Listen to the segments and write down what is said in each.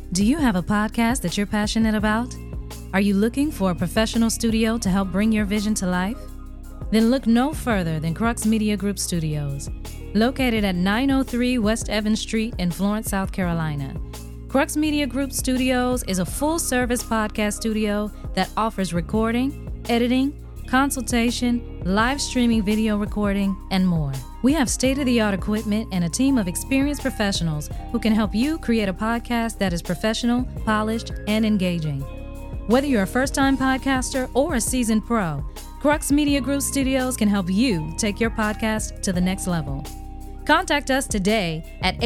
Do you have a podcast that you're passionate about? Are you looking for a professional studio to help bring your vision to life? Then look no further than Crux Media Group Studios. Located at 903 West Evans Street in Florence, South Carolina. Crux Media Group Studios is a full-service podcast studio that offers recording, editing, consultation, live streaming video recording, and more. We have state-of-the-art equipment and a team of experienced professionals who can help you create a podcast that is professional, polished, and engaging. Whether you're a first-time podcaster or a seasoned pro, Crux Media Group Studios can help you take your podcast to the next level. Contact us today at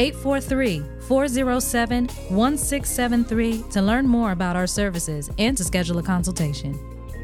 843-407-1673 to learn more about our services and to schedule a consultation.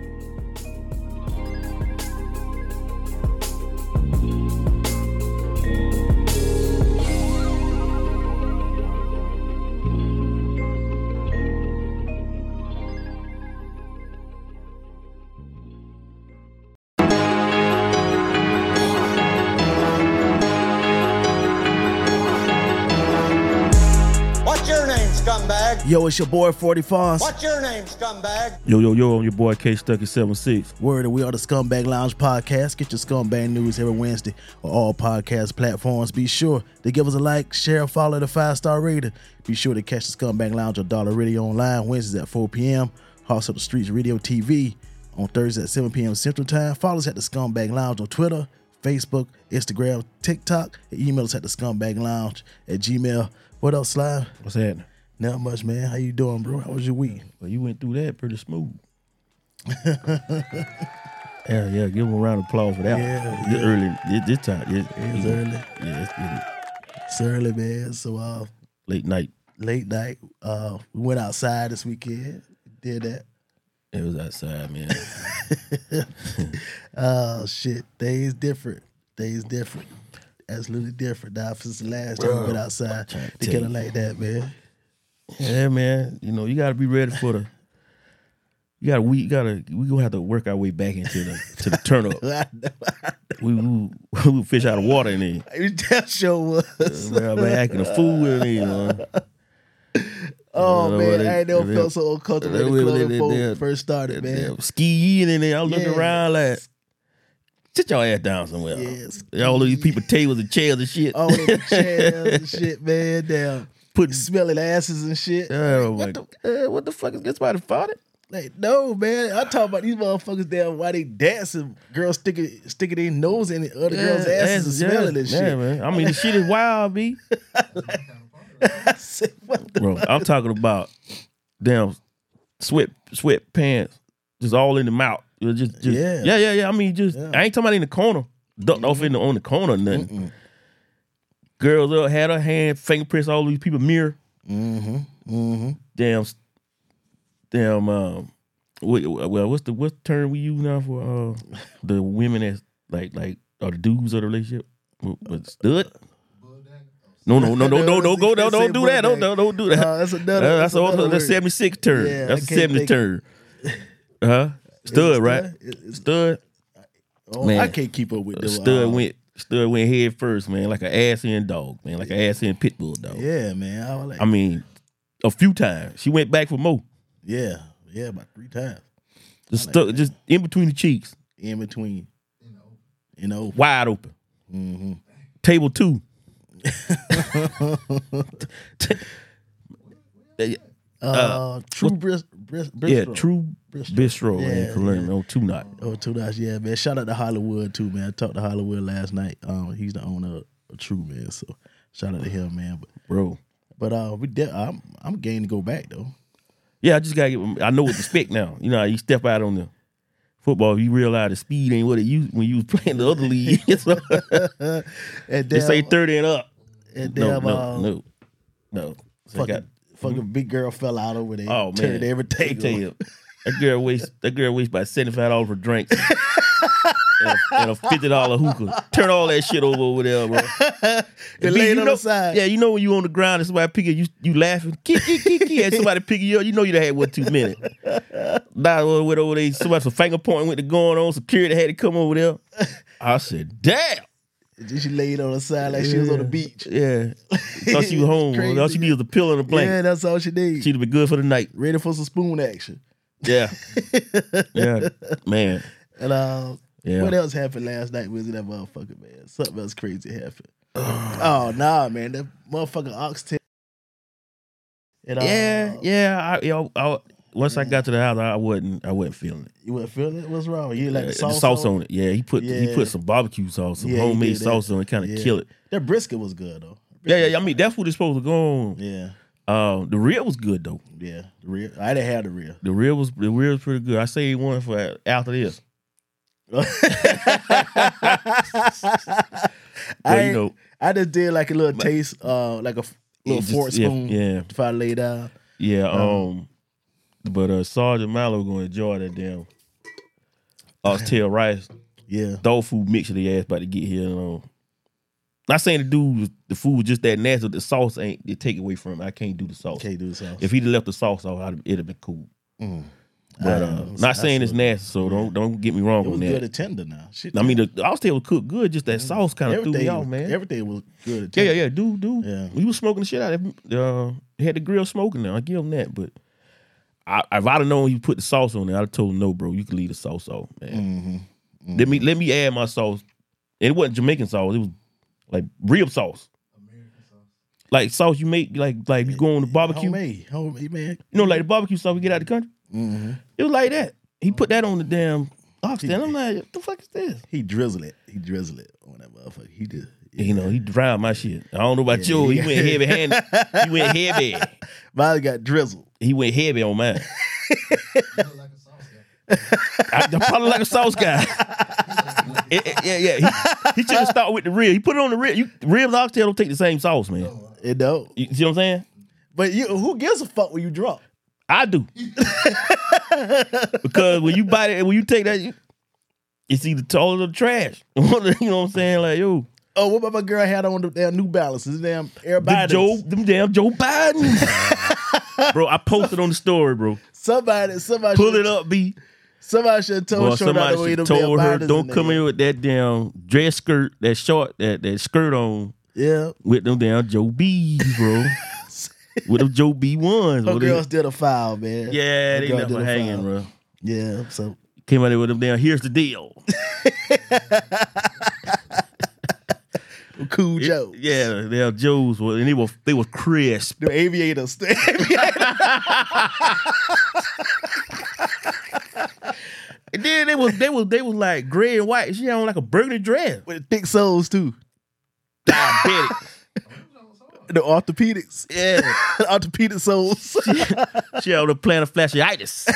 Yo, it's your boy 40 Fonz. What's your name, scumbag? Yo, I'm your boy K Stucky 76. Word, we are the Scumbag Lounge Podcast. Get your scumbag news every Wednesday on all podcast platforms. Be sure to give us a like, share, follow the 5-star rating. Be sure to catch the Scumbag Lounge on Dollar Radio Online Wednesdays at 4 p.m. House of the Streets Radio TV on Thursdays at 7 p.m. Central Time. Follow us at the Scumbag Lounge on Twitter, Facebook, Instagram, TikTok, and email us at the scumbaglounge@gmail. What else, Slime? What's happening? Not much, man. How you doing, bro? How was your week? Well, you went through that pretty smooth. Yeah. Give him a round of applause for that. Yeah. This early, this time. It's early. Yeah, let's get it. It's early, man. So, Late night. We went outside this weekend. Did that. It was outside, man. Oh, shit. Days different. Absolutely different now since the last time we went outside. They kind of like that, man. Yeah, man. You know, you gotta be ready for the. We gonna have to work our way back into the turn up. we fish out of water in there. You damn sure was. Man, acting a fool in there, you know. Oh man, I ain't never felt so uncomfortable in the club before we first started, man. Skiing in there, I was looking around like, sit your ass down somewhere. Yes. All these people, tables and chairs and shit. All the chairs and shit, man. Damn. Putting smelling asses and shit. Oh, what the fuck is this? Somebody farted? Like, no, man. I talk about these motherfuckers down while they dancing. Girls sticking their nose in other girls' asses and smelling this shit. Yeah, man. I mean, the shit is wild, B. I said, what the Bro, I'm talking about damn sweatpants just all in the mouth. Just yeah. I mean, I ain't talking about in the corner. Ducked off on the corner or nothing. Mm-mm. Girls up, had her hand, fingerprints, all these people mirror. Damn. What's the term we use now for the women that's like or the dudes of the relationship? What, stud? No, don't do that. Don't do that. That's another. That's 76 term. Yeah, that's a 70 term. Stud, right? Stud. Oh, man, I can't keep up with them. Stud went head first, man, like an ass-in dog, man, like an ass-in pit bull dog. Yeah, man. I mean, a few times. She went back for more. Yeah, about 3 times. Just in between the cheeks. In between. You know. Wide open. Mm-hmm. Table 2. True Bistro. Yeah, True Bistro, man, for learning on 2 Knot. Oh, 2 Knots, yeah, man. Shout out to Hollywood too, man. I talked to Hollywood last night. He's the owner of True, man. So shout out to him, man. But I'm game to go back though. Yeah, I just gotta get. I know what to expect now. You know, you step out on the football, you realize the speed ain't what it used when you was playing the other league. And they say 30 and up. And no. Fucking big girl fell out over there. Oh man, turned everything. Tell you, that girl wastes about $75 for drinks and a $50 hookah. Turn all that shit over there, bro. And lay it on the side. Yeah, you know when you on the ground and somebody pick you, you laughing, and somebody pick you up, you know you done had 2 minutes. Now went over there, somebody some finger pointing with the going on, security had to come over there. I said, damn. She laid on the side like she was on the beach. Yeah. Thought she was home. Crazy. All she needed was a pillow and a blanket. Yeah, that's all she needed. She'd have been good for the night. Ready for some spoon action. Yeah. Yeah. Man. And Yeah. what else happened last night was in that motherfucker, man? Something else crazy happened. Oh, nah, man. That motherfucking oxtail. Yeah. Once I got to the house, I wasn't feeling it. You wasn't feeling it? What's wrong? You like the sauce, on it? Yeah, he put some barbecue sauce, some Yeah, he homemade did sauce that. on it, kind of kill it. That brisket was good though. Yeah. I mean, that's what it's supposed to go on. Yeah, The rib was good though. yeah. The real. I didn't have the real. The rib was pretty good. I say one for after this. I just did like a little taste, like a little fork spoon. Yeah. If I lay down. Yeah. But Sergeant Mallow gonna enjoy that damn oxtail rice Yeah. tofu mixture the ass about to get here. Not saying the food was just that nasty. The sauce ain't it take away from it. I can't do the sauce. Can't do the sauce. If he'd have left the sauce off, it'd have been cool. But not saying it's nasty, so don't get me wrong It was on good that. at tender now. Shit. I mean, the oxtail was cooked good. Just that sauce kind of threw me off, man. Everything was good at tender. Yeah. Dude. Yeah. He was smoking the shit out of it. He had the grill smoking now. I give him that. But if I'd have known he put the sauce on there, I'd have told him, no, bro, you can leave the sauce off, man. Let me add my sauce. And it wasn't Jamaican sauce. It was like rib sauce. Like sauce you make, like you go on the barbecue. Homemade, man. You know, like the barbecue sauce we get out the country? It was like that. He put that on the damn oxtail. I'm like, what the fuck is this? He drizzled it on that motherfucker. He did. You know, he drowned my shit. I don't know about you. He went heavy handed. He went heavy. Mine got drizzled. He went heavy on mine. I'm probably like a sauce guy. Yeah. He should have started with the rib. He put it on the rib. Ribs and oxtail don't take the same sauce, man. It don't. You see what I'm saying? But who gives a fuck when you drunk? I do. Because when you bite it, when you take that, it's either total or trash. You know what I'm saying? Like, yo. Oh, what about my girl had on the damn New Balances? Damn everybody. Them damn Joe Biden. Bro, I posted on the story, bro. Somebody Pull it up, B. Somebody should have told Somebody should have told her, don't come in in with that damn dress skirt, that short, that skirt on. Yeah. With them damn Joe B's, bro. With them Joe B ones. My girls did a foul, man. Yeah, they left her hanging, bro. Yeah, so. Came out there with them damn, here's the deal. Cool Joe. Yeah, they're Joes, and they were crisp. The aviators. And then they was like gray and white. She had on like a burgundy dress with thick soles too. Diabetic. The orthopedics. Yeah. Orthopedic soles. She had on the plantar fasciitis.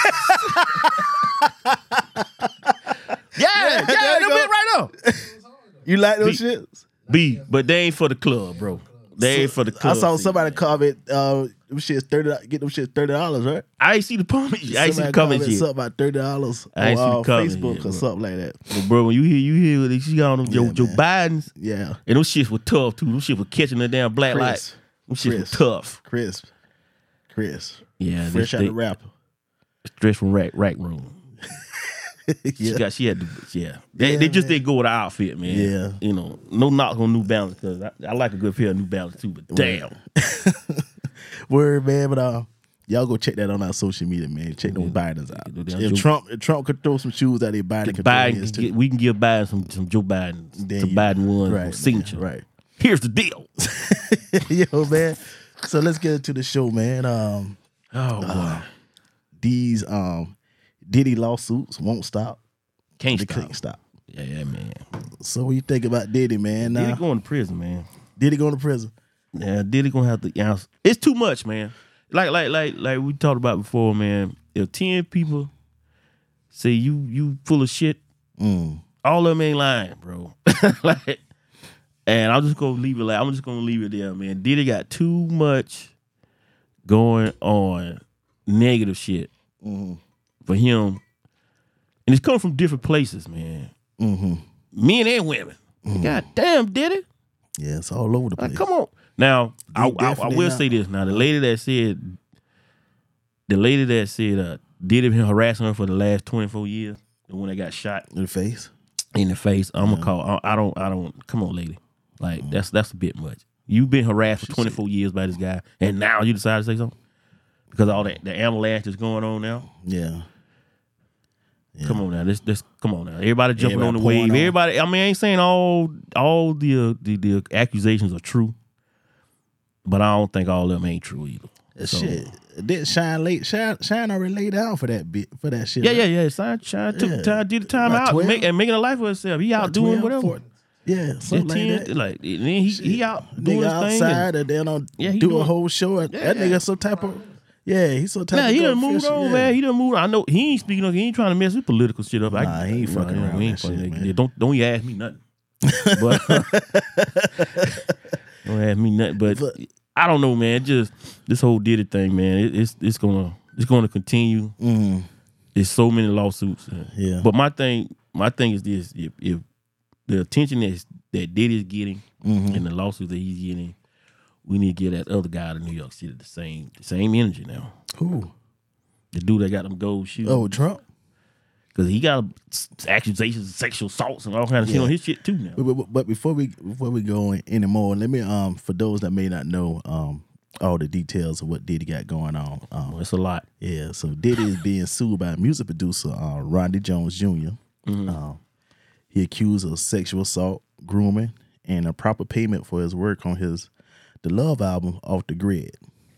yeah, them bit right up. You like those shits? B, but they ain't for the club, bro. They ain't for the club. I saw somebody comment, them shits $30. Get them shits $30, right? I ain't see the comments. I ain't see the comments yet. Something about $30 I ain't see the comments Facebook yet, or bro. something like that. But bro, when you hear she got on them Joe Bidens, Yeah, and those shits were tough too. Those shits were catching the damn black light. Them shits were tough. Crisp. Yeah, Fresh out the wrapper. Dress from rack room. Yeah. She had to, They just didn't go with the outfit, man. Yeah. You know, no knock on New Balance because I like a good pair of New Balance too, but damn. Word, man, but y'all go check that on our social media, man. Check those Bidens out. If Trump could throw some shoes out there, Biden could throw his too. We can give Biden some Joe Biden, some Biden ones, right, signature. man, right. Here's the deal. Yo, man. So let's get into the show, man. Boy. These Diddy lawsuits won't stop. Can't stop. Yeah, man. So what you think about Diddy, man? Diddy going to prison, man. Diddy going to prison? Yeah, Diddy gonna have to answer. It's too much, man. Like we talked about before, man. If 10 people say you full of shit, all of them ain't lying, bro. And I'm just gonna leave it I'm just gonna leave it there, man. Diddy got too much going on, negative shit for him, and it's coming from different places, man. Men and women. God damn, Diddy. Yeah, it's all over the place. Like, come on. Now, I will not. say this. Now, the lady that said Diddy been harassing her for the last 24 years, the one that got shot In the face. in the face. I'm gonna call. I don't. Come on, lady. Like that's a bit much. You've been harassed for 24 years by this guy, and now you decide to say something because all that the avalanche is going on now. Yeah. Come on now, this come on now. Everybody jumping on the wave. Everybody. I mean, I ain't saying all the accusations are true, but I don't think all of them ain't true either. Shit, did Shine already laid out for that shit. Yeah. Shine took time, did the time out, and making a life for himself. He out doing 12, whatever. Something like that. Like and then he out doing his thing. Outside and then do a whole show. That nigga some type of he's some type of. He done moved on, man. He done moved on. I know he ain't speaking. He ain't trying to mess with political shit up. Nah, he ain't fucking around. With that shit, man. Don't you ask me nothing. But don't ask me nothing. But I don't know, man. Just this whole Diddy thing, man. It's gonna continue. Mm-hmm. There's so many lawsuits. Yeah. But my thing is this: if the attention that Diddy's getting and the lawsuits that he's getting, we need to get that other guy out of New York City the same energy now. Who? The dude that got them gold shoes. Oh, Trump. Because he got accusations of sexual assaults and all kinds of shit on his shit too now. But before we go anymore, let me for those that may not know all the details of what Diddy got going on. It's a lot. Yeah, so Diddy is being sued by music producer Rodney Jones Jr. He accused of sexual assault, grooming, and improper payment for his work on the Love album Off the Grid.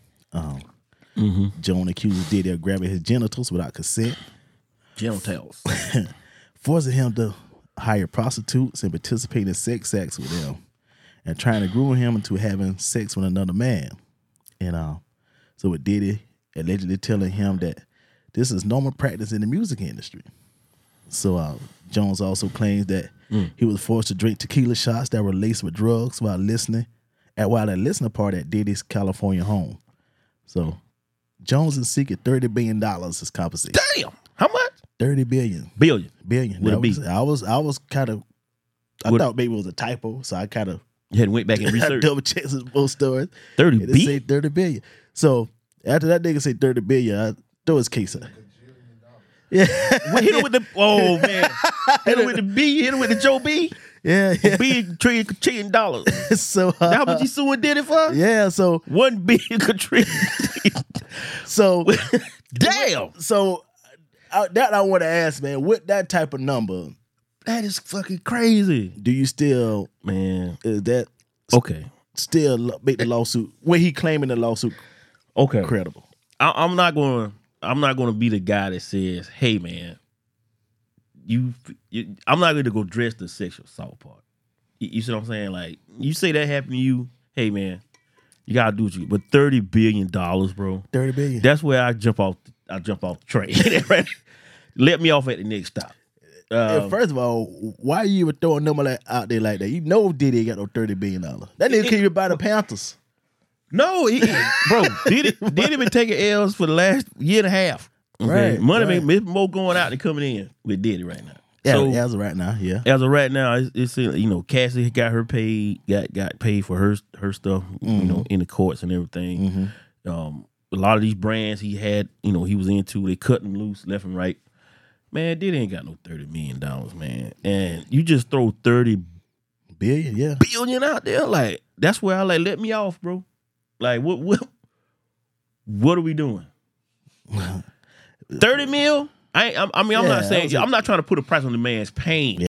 Jones accused Diddy of grabbing his genitals without consent. Genitals. Forcing him to hire prostitutes and participate in sex acts with them, and trying to groom him into having sex with another man. And so with Diddy allegedly telling him that this is normal practice in the music industry. So Jones also claims that he was forced to drink tequila shots that were laced with drugs while at a listening party at Diddy's California home. So Jones is seeking $30 billion as compensation. Damn! How much? $30 billion. Billion. Would it be? I was kind of. I thought maybe it was a typo, so I kind of. You had went back and researched. Double checked both stories. 30 billion. It said $30 billion. So after that nigga said $30 billion, I throw his case out. Yeah. Well, hit him with the man. Hit him with the B. Hit him with the Joe B. Yeah. $1 trillion dollars. So how much you suing Diddy for? Yeah. So $1 billion trillion. So damn. So that I want to ask, man. With that type of number, that is fucking crazy. Do you still, man? Is that okay? Still make the lawsuit? When he claiming the lawsuit, credible? I'm not going to be the guy that says, "Hey, man, I'm not going to go dress the sexual assault part." You see what I'm saying? Like you say that happened to you. Hey, man, you gotta do what you. But $30 billion, bro. $30 billion. That's where I jump off the train. Right? Let me off at the next stop. First of all, why you even throw a number out there like that? You know Diddy ain't got no $30 billion. That nigga can't even buy the Panthers. No, bro, Diddy been taking L's for the last year and a half. Okay? Right. Money been more going out than coming in with Diddy right now. Yeah, so, as of right now, yeah. As of right now, it's Cassie got her paid, got paid for her stuff, in the courts and everything. A lot of these brands he had, he was into, they cut him loose left and right. Man, Diddy ain't got no $30 million, man. And you just throw $30 billion out there, like that's where I let me off, bro. Like what are we doing? 30 mil? I'm not saying I'm not trying to put a price on the man's pain. Yeah.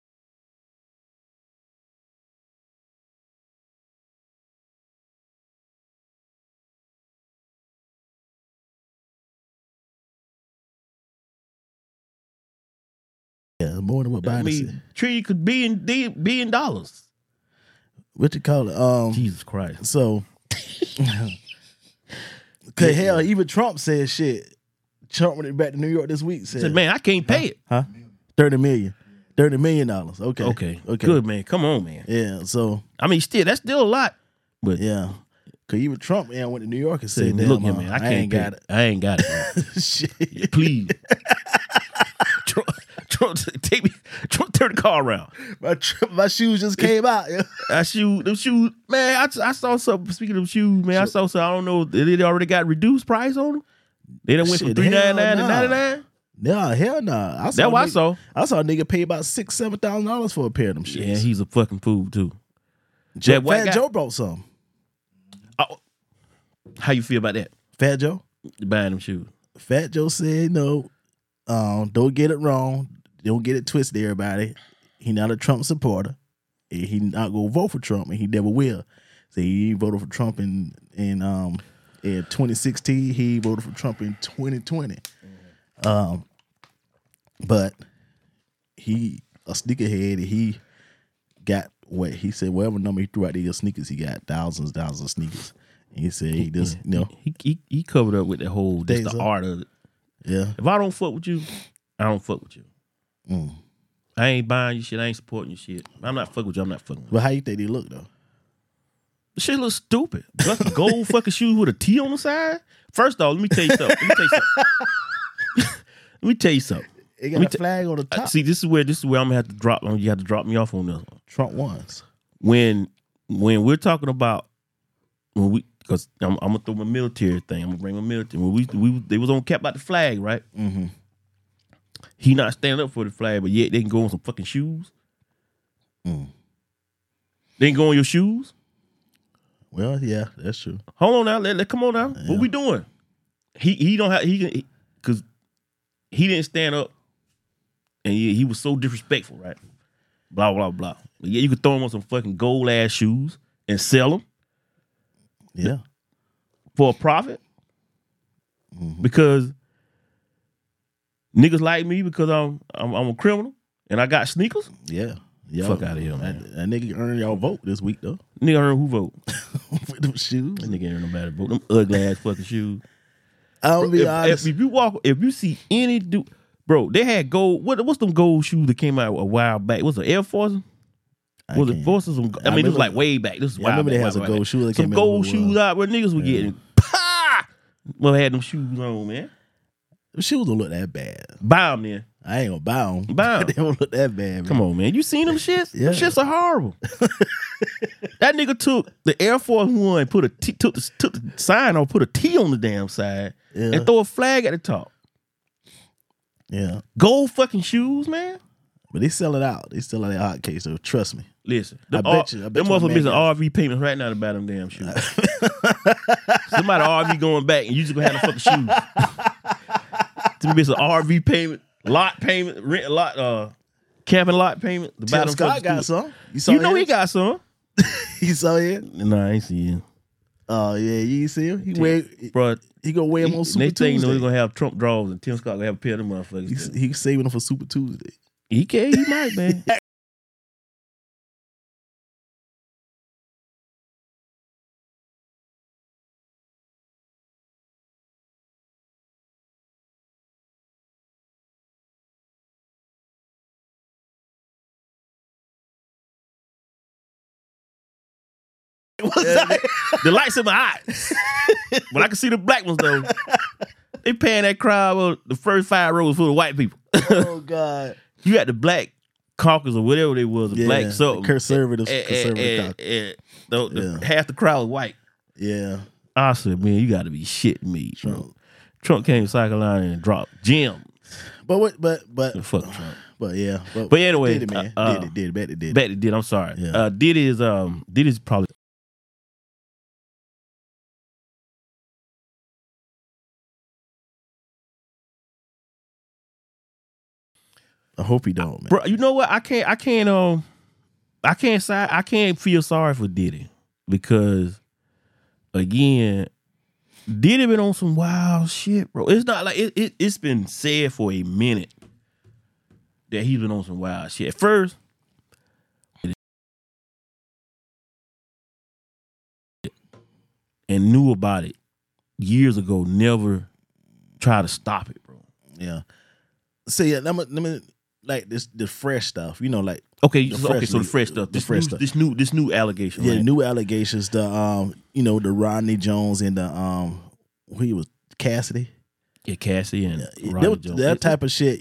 More than what Biden said. Tree could be in $1 billion. What you call it? Jesus Christ. So, cause hell, even Trump said shit. Trump went back to New York this week. Said, man, I can't pay it. Huh? $30 million. $30 million. Okay. Good, man. Come on, man. Yeah. So I mean, that's still a lot. But yeah. Cause even Trump went to New York and said, "Look here, man, I ain't got it. I ain't got it. Shit. Please." Trump, take me. Trump, turn the car around. My shoes just came out. Them shoes, man. I saw something. Speaking of shoes, man, I saw something. I don't know. They already got reduced price on them. They done went from $399 to $99. No, hell no. That's what I saw. I saw a nigga pay about $6,000-$7,000 for a pair of them shits. Yeah, he's a fucking fool too. Fat Joe brought some. Oh, how you feel about that? Fat Joe? Buying them shoes. Fat Joe said, no, don't get it wrong. Don't get it twisted, everybody. He not a Trump supporter. He not gonna vote for Trump, and he never will. So he voted for Trump in 2016. He voted for Trump in 2020. But he a sneakerhead, and he got what he said. Whatever number he threw out there, sneakers, he got thousands of sneakers. And he said he just he covered up with the whole just the art of it. Yeah. If I don't fuck with you, I don't fuck with you. I ain't buying your shit. I ain't supporting your shit. I'm not fucking with you. I'm not fucking with you. But how you think they look though? The shit looks stupid. Like gold fucking shoes with a T on the side. First off, let me tell you something. It got a flag on the top. See, this is where I'm gonna have to drop. You have to drop me off on this one. Trump ones. When we're talking about because I'm gonna throw my military thing. I'm gonna bring my military. When they was on cap about the flag, right? Mm-hmm. He not standing up for the flag, but yet they can go on some fucking shoes. They can go on your shoes. Well, yeah, that's true. Hold on now, come on now. Yeah. What we doing? He don't have because he didn't stand up, and he was so disrespectful, right? Blah blah blah. But yeah, you could throw him on some fucking gold ass shoes and sell them. Yeah, for a profit. Because niggas like me because I'm a criminal and I got sneakers. Yeah. Fuck out of here, man. That nigga earned y'all vote this week though. Nigga earned who vote? With them shoes. That nigga earned nobody vote. Them ugly ass fucking shoes. I'll be honest. If you see any dude, bro, they had gold. What's them gold shoes that came out a while back? Was it Air Force? Was it Forces? I mean, it was like way back. This is I remember they had some gold shoes. Some gold shoes out where niggas were getting. Well, they had them shoes on, man. Them shoes don't look that bad. Buy them then. I ain't gonna buy them. Buy them. They don't look that bad, man. Come on, man. You seen them shits? Yeah. Them shits are horrible. That nigga took the Air Force One, took the sign off, put a T on the damn side, and throw a flag at the top. Yeah. Gold fucking shoes, man. But they sell it out. They sell it at hotcakes, so trust me. Listen, I bet you. Them motherfuckers missing RV payments right now to buy them damn shoes. Somebody RV going back and you just gonna have the fucking shoes. To miss an RV payment, lot payment, rent lot, camping lot payment. To buy them Scott fucking got shoes. some. You know he got some. You saw it? Nah, I ain't see him. Oh yeah, you see him? He gonna wear them on Super next thing Tuesday. you know, he's gonna have Trump draws and Tim Scott gonna have a pair of them motherfuckers. He's saving them for Super Tuesday. He might, man. The lights in my eyes. But I can see the black ones though. They paying that crowd, well, the first 5 rows full of white people. Oh God. You got the black caucus or whatever they was, the black something. Conservative caucus. Half the crowd was white. Yeah. I said, man, you gotta be shitting me. Trump came to South Carolina and dropped Jim. But fuck Trump. But yeah. But anyway, did it, man. Did it. Bet it did. I'm sorry. Yeah. Did is probably. I hope he don't, man. Bro, you know what? I can't feel sorry for Diddy because again, Diddy been on some wild shit, bro. It's not like it's been said for a minute that he's been on some wild shit. At first, and knew about it years ago, never tried to stop it, bro. Yeah. So yeah, let me like the fresh stuff, you know, like so the fresh stuff, this new allegation, yeah, right? new allegations. The the Rodney Jones and the who he was Cassidy, Cassidy and Rodney Jones, that type of shit,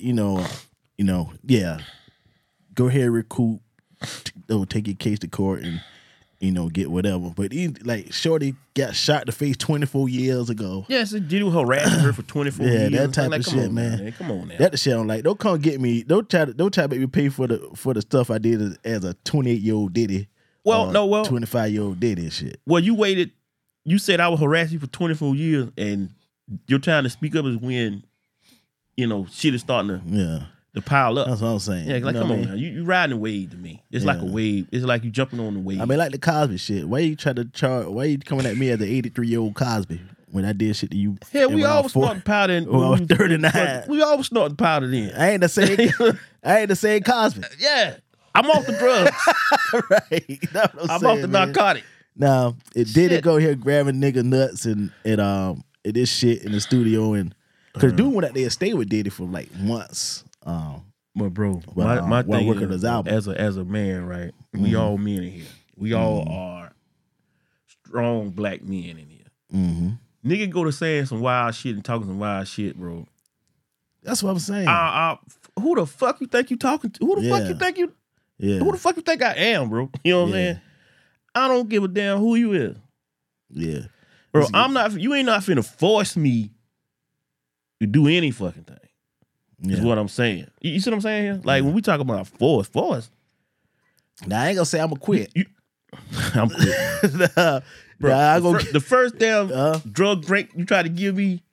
yeah. Go ahead, recoup, take your case to court, get whatever. But like Shorty got shot in the face 24 years ago. Yes, Diddy was harassing her for 24 years. Yeah, that type of come shit, on, man. Come on now. That the shit I don't like. Don't come get me. Don't try to make me pay for the stuff I did as a 28-year-old Diddy. 25-year-old Diddy and shit. Well, you waited. You said I would harass you for 24 years, and your time to speak up is when, shit is starting to pile up. That's what I'm saying. Yeah, like, come on now. You riding a wave to me. It's like a wave. It's like you jumping on the wave. I mean, like the Cosby shit. Why you coming at me as an 83-year-old Cosby when I did shit to you? Yeah, we always snorting powder. When I was 39. We always snorting powder then. I ain't the same Cosby. Yeah. I'm off the drugs. Right. I'm off the narcotic. Now, it did go here grabbing nigga nuts and this shit in the studio, and because dude went out there and stayed with Diddy for like months. But bro, my thing working is, his album. as a man, right? We all men in here. We all are strong black men in here. Mm-hmm. Nigga go to saying some wild shit and talking some wild shit, bro. That's what I'm saying. Who the fuck you think you talking to? Who the fuck you think you? Yeah. Who the fuck you think I am, bro? You know what I'm saying? I don't give a damn who you is. Yeah. Bro, you ain't not finna force me to do any fucking thing. Is what I'm saying. You see what I'm saying here? Like when we talk about force. Now I ain't gonna say I'm gonna quit. I'm quit. Bro, the first damn drug drink you try to give me,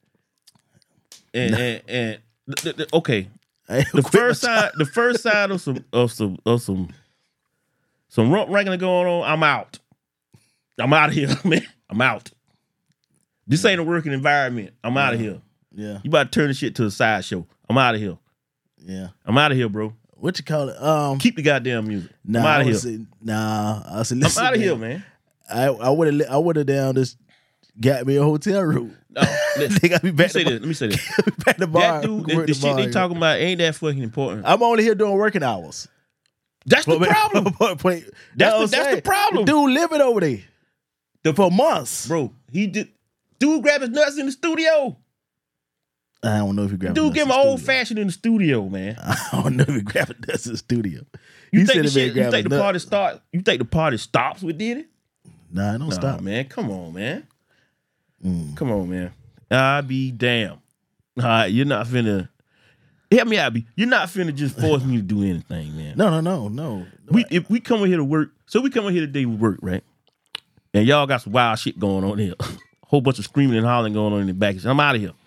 and okay. The first sign of some rump wrangling going on, I'm out. I'm out of here, man. I'm out. This ain't a working environment. I'm out of here. Yeah. You about to turn this shit to a sideshow. I'm out of here. Yeah. I'm out of here, bro. What you call it? Keep the goddamn music. Nah, I'm out of here. Listen, I'm out of here, man. I would have down just got me a hotel room. No, they got me back. Let me say this. Back to the bar. That dude, the shit they talking about ain't that fucking important. I'm only here doing working hours. That's the problem. That's the problem. Dude living over there for months, bro. Dude grab his nuts in the studio. I don't know if he grabbed. Dude, give him old fashioned in the studio, man. I don't know if he grabbed nuts in the studio. You think the party stops with Diddy? Nah, it don't stop, man. Come on, man. Come on, man. I be damn. All right, you're not finna. Help me out, B. You're not finna just force me to do anything, man. No. If we come in here to work, so we come in here today we work, right? And y'all got some wild shit going on here. Whole bunch of screaming and hollering going on in the back. I'm out of here.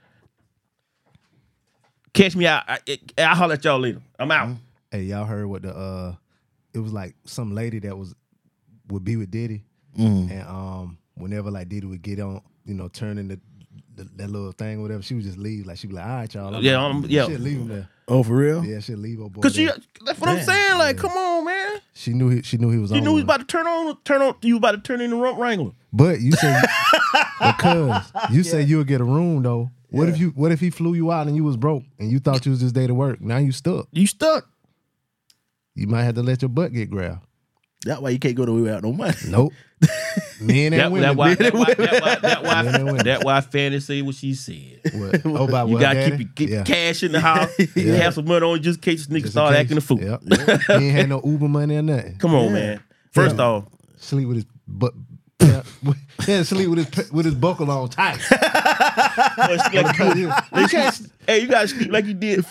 Catch me out. I'll holler at y'all later. I'm out. Hey, y'all heard what it was like some lady that would be with Diddy, and whenever like Diddy would get on, turning that little thing or whatever, she would just leave. Like she'd be like, all right, y'all. She'd leave him there. Oh, for real? Yeah, she'd leave her boy. Cause that's what I'm saying. Like, come on, man. She knew he was. She knew he was about to turn on. You about to turn into Rump Wrangler. But you said because you said you would get a room though. What if he flew you out and you was broke and you thought you was just there to work? Now you stuck. You stuck. You might have to let your butt get grabbed. That's why you can't go nowhere without no money. Nope. Men and women. That's why Fanny said what she said. What? Oh, about you what, gotta keep your cash in the house. You have some money on you just in case this nigga start acting a fool. Yep. He ain't had no Uber money or nothing. Come on, man. First off, sleep with his butt. Yeah, sleep with his buckle on tight. You gotta sleep like you did.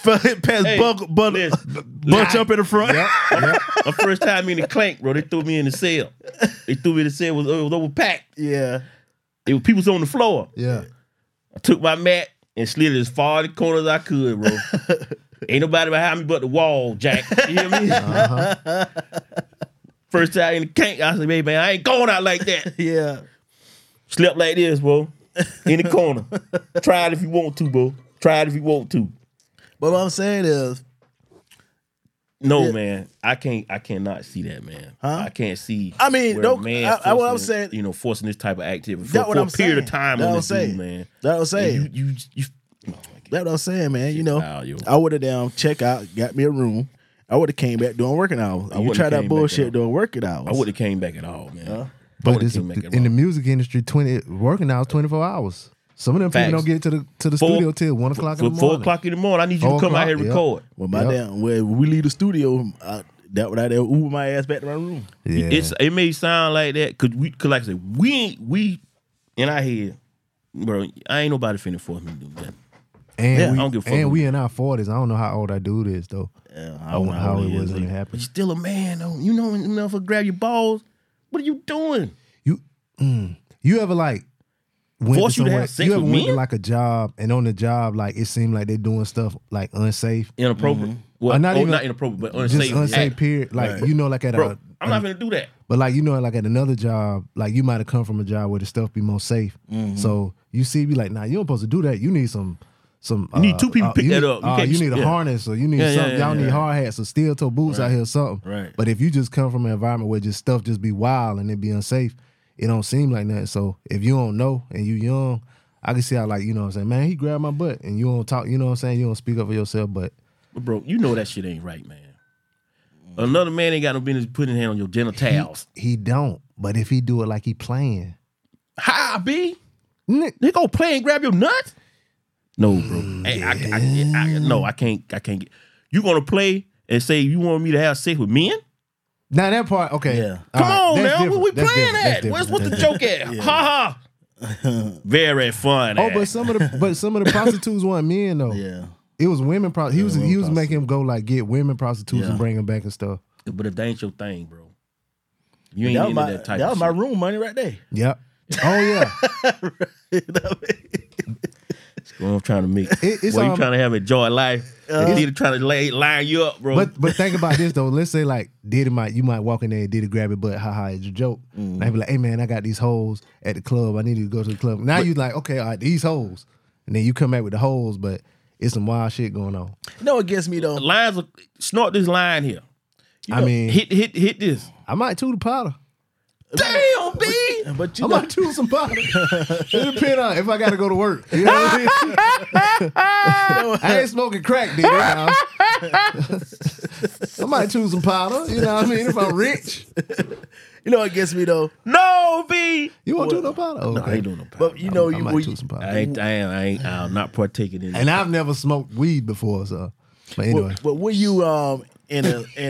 Bunch up in the front. My first time in the clank, bro, they threw me in the cell. It was overpacked. Yeah. It was people on the floor. Yeah. I took my mat and slid it as far in the corner as I could, bro. Ain't nobody behind me but the wall, Jack. You hear me? Uh-huh. First time in the clank, I said, hey, man, I ain't going out like that. Yeah. Slept like this, bro. In the corner. Try it if you want to, bro. Try it if you want to. But what I'm saying is, no, man, I cannot see that, man. Huh? I can't see. I mean, what I'm saying, forcing this type of activity for a period of time on this dude, man. That's what I'm saying. You that's what I'm saying, man. I would have down check out, got me a room. I would have came back doing working hours. You try that bullshit doing working hours. I would have came back at all, man. But in the music industry, working hours 24 hours. Some of them people don't get to the studio till 1 o'clock in the morning. 4 o'clock in the morning, I need you to come out here and record. Well, we leave the studio. That would I Uber my ass back to my room. Yeah. It may sound like that cause like I said, we in our head, bro. I ain't nobody finna force me to do that. And I don't give a fuck. we in our 40s. I don't know how old that dude is though. Yeah, I don't know how it was when it But happened. you're still a man though. You know when you grab your balls. What are you doing? You ever like went Force to you to somewhere? have sex You ever with went to men? like a job and on the job like it seemed like they doing stuff like unsafe, Inappropriate. Well, not even- not inappropriate, but unsafe. just unsafe act. period. Like Right. you know, like at Bro, a I'm not gonna do that. But like you know, like at another job, like you might have come from a job where the stuff be more safe. So you see, be like, nah, you don't supposed to do that. You need some. You need two people pick that up. You can't You just- need a yeah. harness, or you need Yeah, something. yeah, Y'all yeah. need hard hats or steel toe boots out here, or something. Right. But if you just come from an environment where just stuff just be wild and it be unsafe, it don't seem like that. So if you don't know and you young, I can see how like you know what I'm saying, man, he grabbed my butt and you don't talk. You know what I'm saying? You don't speak up for yourself, but But bro, you know that shit ain't right, man. Another man ain't got no business putting his hand on your genitals. he don't. But if he do it like he playing, How, B? Nick, They go play and grab your nuts? No, bro. Hey, no, I can't get. You gonna play and say you want me to have sex with men? now that part, okay. Yeah. Come All on that's now, different. we That's playing different. at? That's What's the different. joke at? Ha ha. Very fun. Oh, but some of the prostitutes weren't men though. Yeah. It was women. He was women making him go like get women prostitutes and Yeah. bring them back and stuff. But if that ain't your thing, bro, you ain't That was into my that type that of was my shit. room money right there. Yep. Oh yeah. You know what I mean? Well, I'm trying to make. It's Well, you trying to have a joy life. Diddy trying to line you up, bro. But think about this though. Let's say like Diddy you might walk in there and Diddy grab your butt, haha, it's a joke. And I be like, hey man, I got these hoes at the club. I need you to go to the club. Now you like, okay, all right, these hoes. And then you come back with the hoes, but it's some wild shit going on. You know what gets me though? lines are, snort this line here. I mean, Hit this. I might chew the powder. Damn, B. But you I know, might chew some powder. It depends on if I got to go to work. You know what I mean? I ain't smoking crack, dude. I might chew some powder. You know what I mean? If I'm rich. you know what gets me though? No, B. You want to do no powder? Okay. No, I ain't doing no powder. But you know, I might chew some powder. I'm not partaking in it. And I've never smoked weed before, so. But anyway. But when you in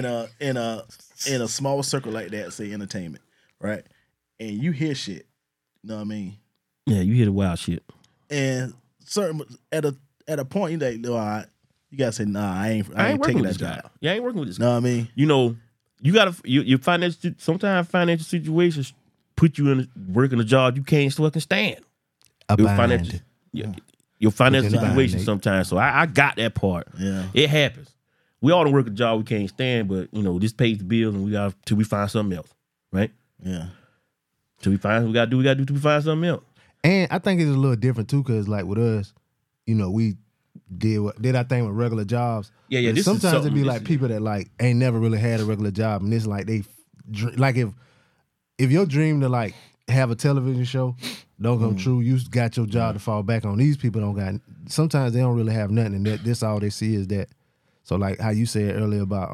a small circle like that, say entertainment, right? And you hear shit, you know what I mean? Yeah, you hear the wild shit. And certain at a point you like, no, you gotta say, nah, I ain't I ain't working taking with that this guy. job. Yeah, I ain't working with this guy. Know what I mean? You know, you gotta your financial. Sometimes financial situations put you in working a job you can't fucking stand. Your financial, your financial Within a bind, situation Nate. sometimes. So I got that part. Yeah. It happens. We all don't work a job we can't stand, but you know this pays the bills, and we got till we find something else, right? Yeah. Till we gotta do till we find something else. And I think it's a little different too, because like with us, you know, we did our thing with regular jobs. Yeah, But this is sometimes something- it be this like is- people that like ain't never really had a regular job, and it's like like if your dream to like have a television show don't come true, you got your job to fall back on. These people don't got. Sometimes they don't really have nothing, and this all they see is that. So like how you said earlier about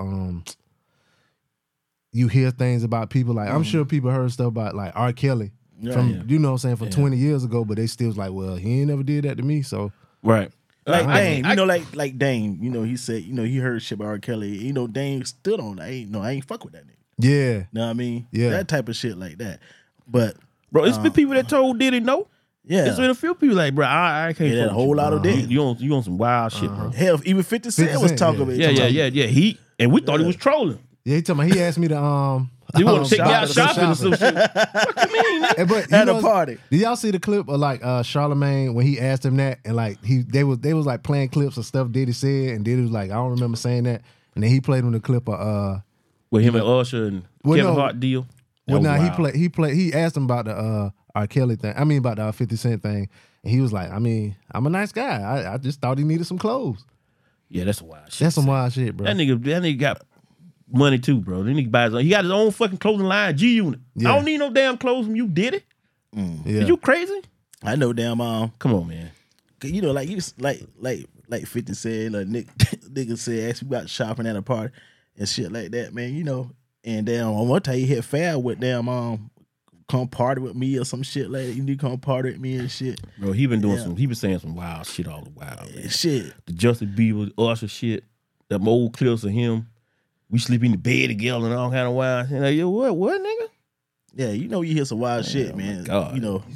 you hear things about people like I'm sure people heard stuff about like R. Kelly from you know what I'm saying from 20 years ago, but they still was like, well, he ain't never did that to me, so Right. Like Dame, I- you know, like Dame, you know, he said, you know, he heard shit about R. Kelly. You know, Dame stood on. I ain't fuck with that nigga. yeah. Know what I mean? Yeah. That type of shit like that. But Bro, it's been people that told Diddy no. yeah, It's been a few people like, bro, I can't. Yeah, fuck a with whole you, lot bro. of dick. You on some wild shit, bro. hell, even 50 Cent 50 was Cent, talking yeah. about it. Yeah. He and we thought he was trolling. Yeah, he talking about he asked me to He want to take me out shopping. shopping or some shit. What you mean? But you At a know, party. Did y'all see the clip of like Charlemagne when he asked him that, and like they was like playing clips of stuff Diddy said, and Diddy was like, I don't remember saying that, and then he played on the clip of With him and Usher and Well, Kevin no. Hart deal. well, That now was wild. he asked him about the R. Kelly thing. I mean about the 50 Cent thing, and he was like, I mean, I'm a nice guy. I just thought he needed some clothes. Yeah, that's wild shit. That's some wild shit, bro. That nigga got money too, bro. That nigga buys. He got his own fucking clothing line, G Unit. Yeah. I don't need no damn clothes from you. Did it? Yeah. Are you crazy? I know damn Come on, man. you know, like you like 50 said, like nigga said, ask me about shopping at a party and shit like that, man. You know, and damn, one time he hit fair with damn come party with me or some shit like that. You need to come party with me and shit. Bro, he been doing Yeah. he been saying some wild shit all the while, man. Shit. The Justin Bieber, Usher shit, them old clips of him we sleep in the bed together and all kind of wild. You know, yo, what, nigga? Yeah, you know you hear some wild shit, man. God. You know.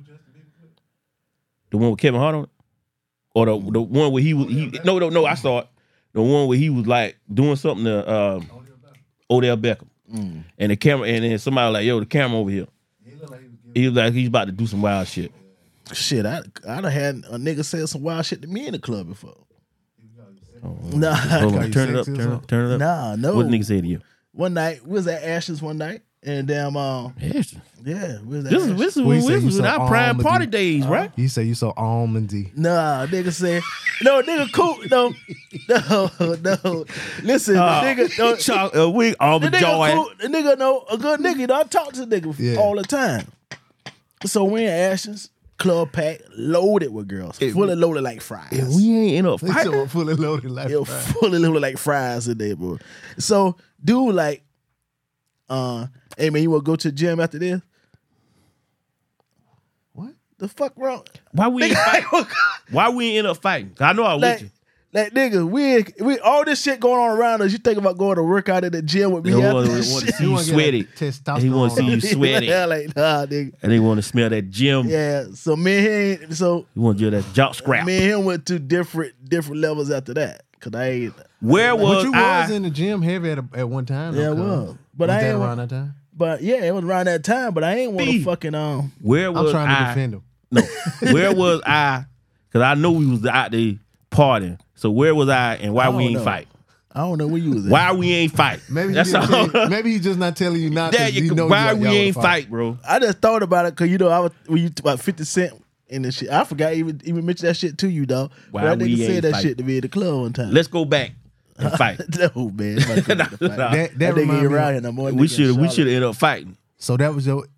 The one with Kevin Hart on it? Or the one where no, I saw it. The one where he was like doing something to Odell Beckham. And the camera, and then somebody was like, yo, the camera over here. He was like, he's about to do some wild shit. Shit, I done had a nigga say some wild shit to me in the club before. Nah. Hold on, turn it up. Nah, no. What nigga say to you? One night, we was at Ashes one night, and damn, Ashes. yeah, we was at This Ashes. is our prime party days, right? You say you so almondy. Nah, nigga said, no, nigga, cool, no. Listen, the nigga, We all the the nigga joy. cool, the nigga know a good nigga. You know, I talk to the nigga all the time. So we in Ashes, club pack, loaded with girls, fully loaded like fries. If we ain't in a They fight, so fully loaded like It was fully loaded like fries in there, bro. So, dude, like, hey man, you wanna go to the gym after this? What? The fuck wrong? why we ain't fighting? Why we ain't end up fighting? I know I was with you. Like nigga, we all this shit going on around us. You think about going to work out at the gym with me They after want this to shit? see you sweaty. Testosterone. He want to see you sweaty. Yeah, like nah, nigga. And they want to smell that gym. Yeah, so me and him, You want to do that jock scrap. me and him went to different levels after that. Cause I ain't. Where But was you I? was in the gym heavy at one time. Yeah, I though, was. cuz. But was I that ain't around that time. But yeah, it was around that time. But I ain't want to B. fucking Where I'm was trying to I? defend him. No. Where was I? Because I know we was out there partying. So where was I and why I we don't ain't know. fight? I don't know where you was at. Why we ain't fight? Maybe That's all. maybe he's just not telling you not. There to. you You go. know Why y'all we wanna ain't fight, bro? I just thought about it because you know I was when you about 50 Cent and the shit. I forgot even mention that shit to you, dog. Why But that we nigga ain't said that fight? shit to me at the club one time. Let's go back and fight. No man, that That nigga remind ain't me around of- here no more. we Nigga in should Charlotte. end up fighting. So that was your.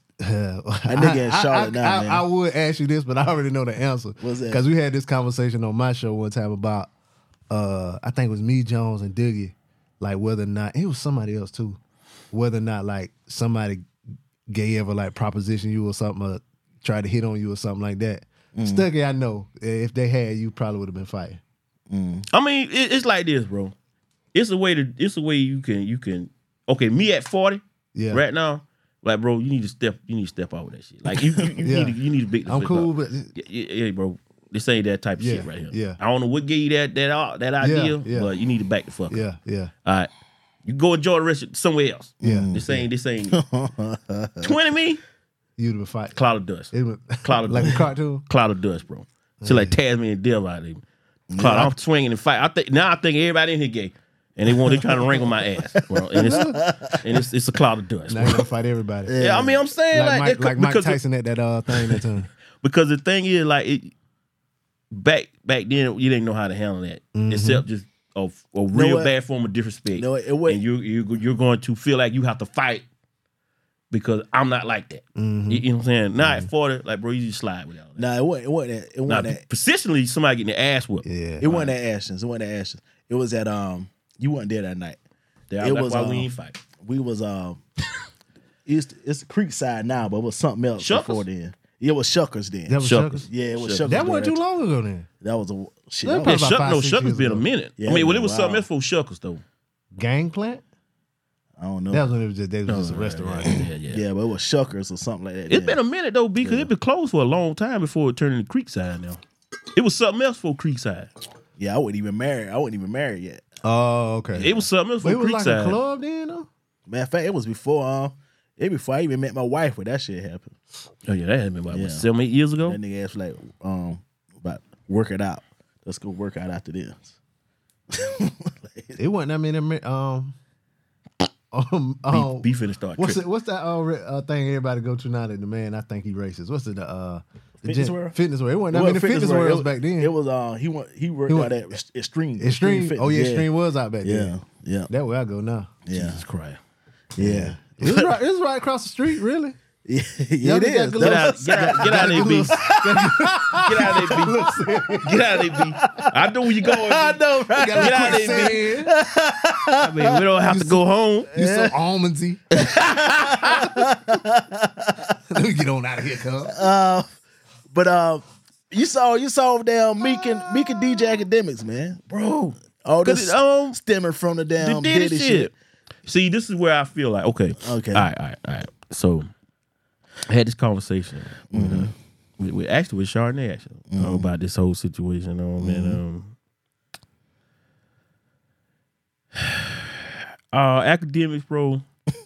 nigga in Charlotte now, man. I would ask you this, but I already know the answer. What's that? Because we had this conversation on my show one time about, I think it was me, Jones, and Dougie, like whether or not, it was somebody else too, whether or not like somebody gay ever like proposition you or something, or tried to hit on you or something like that. Stucky, I know if they had, you probably would have been fighting. I mean, it's like this, bro. It's a way you can. Okay, me at 40, Yeah. right now, like, bro, you need to step out with that shit. Like, you Yeah. need to beat the I'm flip cool, up. but Yeah, bro. This ain't that type of shit Yeah, right here. yeah. I don't know what gave you that idea, yeah. but you need to back the fuck up. yeah. All right. You go enjoy the rest of somewhere else. Yeah. This ain't 20 me, You'd have been fighting. cloud of dust. It was, Cloud of like dust. a cartoon. Cloud of dust, bro. Shit like Tasmanian devil out of him. Cloud, I'm swinging and fight. I think everybody in here gay. And they trying to wrangle my ass, bro. And it's a cloud of dust. Now Bro. you're gonna fight everybody. Yeah, I mean, I'm saying Like Mike because Tyson at that thing that time. because the thing is, like, back then you didn't know how to handle that, except just a real what? bad form of disrespect. No, it wasn't. And you're going to feel like you have to fight because I'm not like that. You know what I'm saying? Now at 40, like, bro, you just slide with all that. Nah, it wasn't that. It Now, wasn't that. persistently, somebody getting their ass whooped. Yeah. It wasn't at Ashton's. It wasn't at Ashton's. It was at you wasn't there that night. That's why we ain't fight. We was it's the Creekside now, but it was something else Shuckers? before then. It was Shuckers then. That was Shuckers. Shuckers. Yeah, it was Shuckers. Shuckers. That wasn't then. too long ago then. That was a shit. That That was was, about 5-6 Shuckers years been a ago. minute. Yeah, I mean, it well, it was was something wild. else for Shuckers though. Gangplank? I don't know. That was when it was just a restaurant. Yeah. yeah, but it was Shuckers or something like that. It's been a minute though, because it been closed for a long time before it turned into Creekside now. It was something else for Creekside. Yeah, I wasn't even married yet. Oh, okay. It was something else But for it was like a Creekside. club then, though? Matter of fact, it was before I even met my wife when that shit happened. Oh yeah, that had been about Yeah. 7-8 years ago. That nigga asked like about work it out. Let's go work out after this. It wasn't that many. Beef finna start tripping. What's that thing everybody go to now that the man I think he racist? What's it? The Fitness World? Fitness World. It wasn't that many fitness worlds back then. It was he worked out at Extreme. Extreme. Fitness, Oh yeah, Extreme was out back then. Yeah. That way I go now. Yeah. Jesus Christ. Yeah. It was right across the street, really. Yeah, Y'all it just is. got Get out of there, beef. Get out of there, beef. Get out of there, beef. I know where you going. I B. know, right? Get out of there, beef. I mean, we don't have to go home. You so almondsy. Let me get on out of here, cuz. But you saw damn Meek and DJ Academics, man. Bro. All this stemming from the damn Diddy shit. See, this is where I feel like, okay. All right. So, I had this conversation with Chardonnay, actually, about this whole situation. Academics, bro,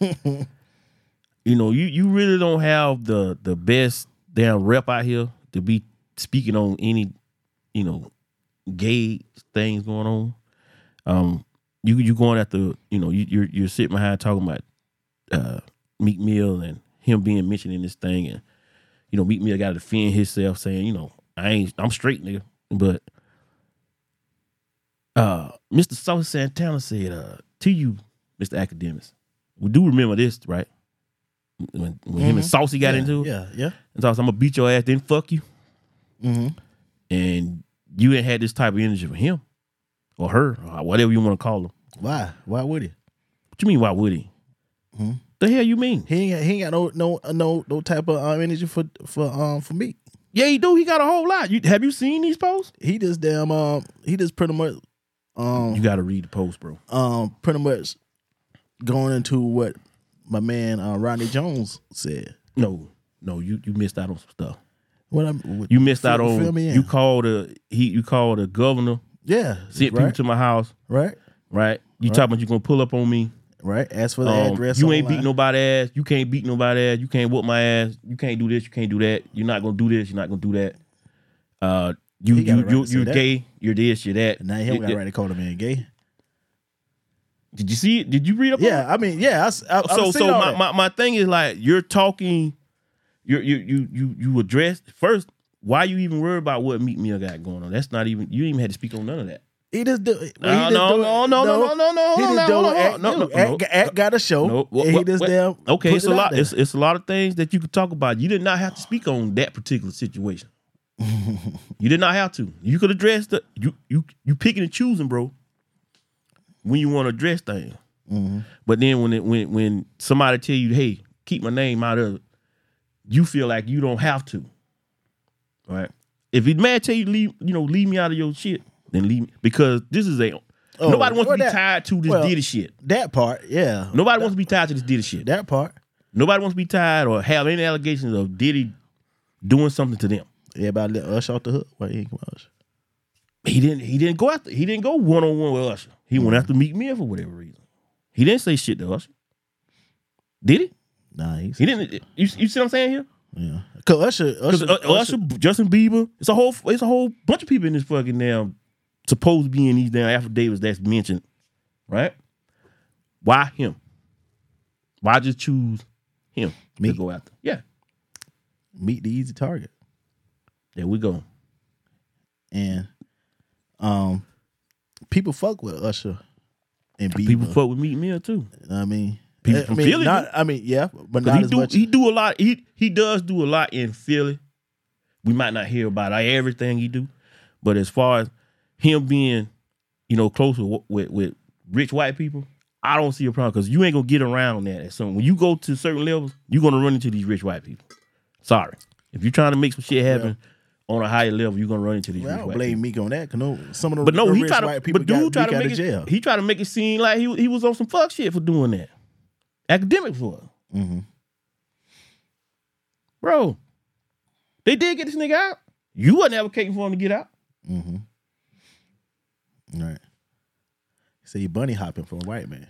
you really don't have the best damn rep out here to be speaking on any, gay things going on. You going after, you're sitting behind talking about Meek Mill and him being mentioned in this thing, and Meek Mill got to defend himself, saying, I'm straight, nigga. But Mr. Saucy Santana said, to you, Mr. Academics, we do remember this, right? When him and Saucy got into it. Yeah. And so I'm gonna beat your ass, then fuck you. And you ain't had this type of energy for him or her, or whatever you want to call him. Why? Why would he? What you mean? Why would he? The hell you mean? He ain't got no type of energy for me. Yeah, he do. He got a whole lot. Have you seen these posts? He just pretty much. You got to read the post, bro. Pretty much going into what my man Rodney Jones said. No, you missed out on some stuff. You missed out on. You called a governor. Yeah, sent people to my house. Right. You talking about you gonna pull up on me? Right. Ask for the address. You ain't beat nobody ass. You can't beat nobody ass. You can't whoop my ass. You can't do this. You can't do that. You're not gonna do this. You're not gonna do that. You're gay. You're this. You're that. Now he don't got right to call the man gay. Did you see it? Did you read up? Yeah, I mean, yeah. My thing is like you're talking. You address first. Why you even worried about what Meek Mill got going on? That's not even. You didn't even had to speak on none of that. He just do. No. Got a show. No. He just damn. Okay, it's a lot. It's a lot of things that you could talk about. You did not have to speak on that particular situation. You did not have to. You could address the. You picking and choosing, bro. When you want to address things, but then when somebody tell you, hey, keep my name out of it, you feel like you don't have to. Right? If his man tell you leave me out of your shit, then leave me, because this is nobody wants to be tied to this Diddy shit. That part, yeah. Nobody wants to be tied to this Diddy shit. That part. Nobody wants to be tied or have any allegations of Diddy doing something to them. Everybody let Usher off the hook. Why he ain't come Usher? He didn't go after. He didn't go one-on-one with Usher. He went after Meek Mill for whatever reason. He didn't say shit to Usher. Did he? Nah, he didn't. You see what I'm saying here? Yeah. Cause Usher, Justin Bieber, it's a whole bunch of people in this fucking damn supposed to be in these damn affidavits that's mentioned, right? Why him? Why just choose him to go after? Yeah. Meet the easy target. There we go. And people fuck with Usher and Bieber. People fuck with Meek Mill too. I mean, people from Philly. But not as much. He do a lot. He does do a lot in Philly. We might not hear about everything he do, but as far as him being, close with rich white people, I don't see a problem, because you ain't gonna get around that. So when you go to certain levels, you're gonna run into these rich white people. Sorry, if you're trying to make some shit happen on a higher level, you're gonna run into these rich white people. I don't blame Meek on that, because some of the rich white people got out of jail. He tried to make it seem like he was on some fuck shit for doing that. Academic for it. Bro, they did get this nigga out. You wasn't advocating for him to get out. Right. Say he bunny hopping for a white man.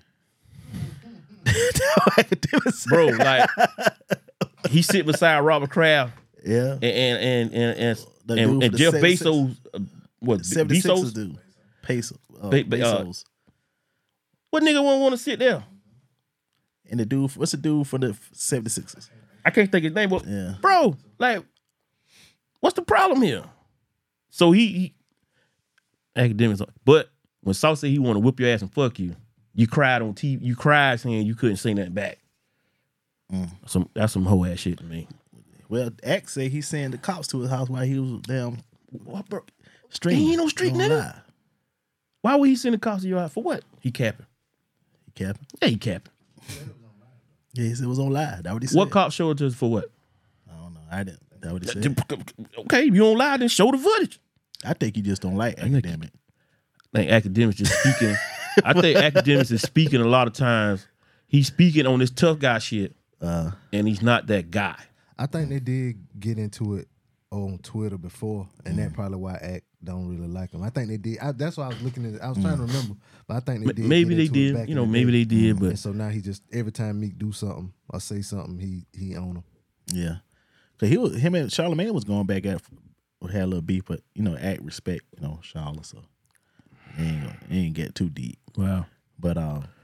Bro, like he sit beside Robert Kraft. Yeah. And Jeff Bezos. What 76ers do? Bezos. What nigga won't want to sit there? And what's the dude for the 76ers? I can't think his name, but yeah. Bro, like, what's the problem here? So he academics, but when Sauce said he want to whip your ass and fuck you, you cried on TV. You cried saying you couldn't say nothing back. That's some hoe ass shit to me. Well, X say he's sending the cops to his house while he was damn streaming. He ain't no street nigga. Why would he send the cops to your house for what? He capping. Yeah, he capping. Yeah, he said it was on live. That what he said. What cop showed it to us for what? I don't know. I didn't. That what he said. Okay, if you don't lie, then show the footage. I think you just don't like academic. think Academics is speaking. I think Academics is speaking a lot of times. He's speaking on this tough guy shit, and he's not that guy. I think they did get into it on Twitter before, and that's probably why Act don't really like him. I think they did. That's why I was looking at it. I was trying to remember, but I think they did. Maybe they did. You know, maybe they did. But and so now he just every time Meek do something or say something, he on him. Yeah, cause him and Charlamagne was going back at had a little beef, but you know, Act respect, you know, Charlotte, so he ain't get too deep. Wow. But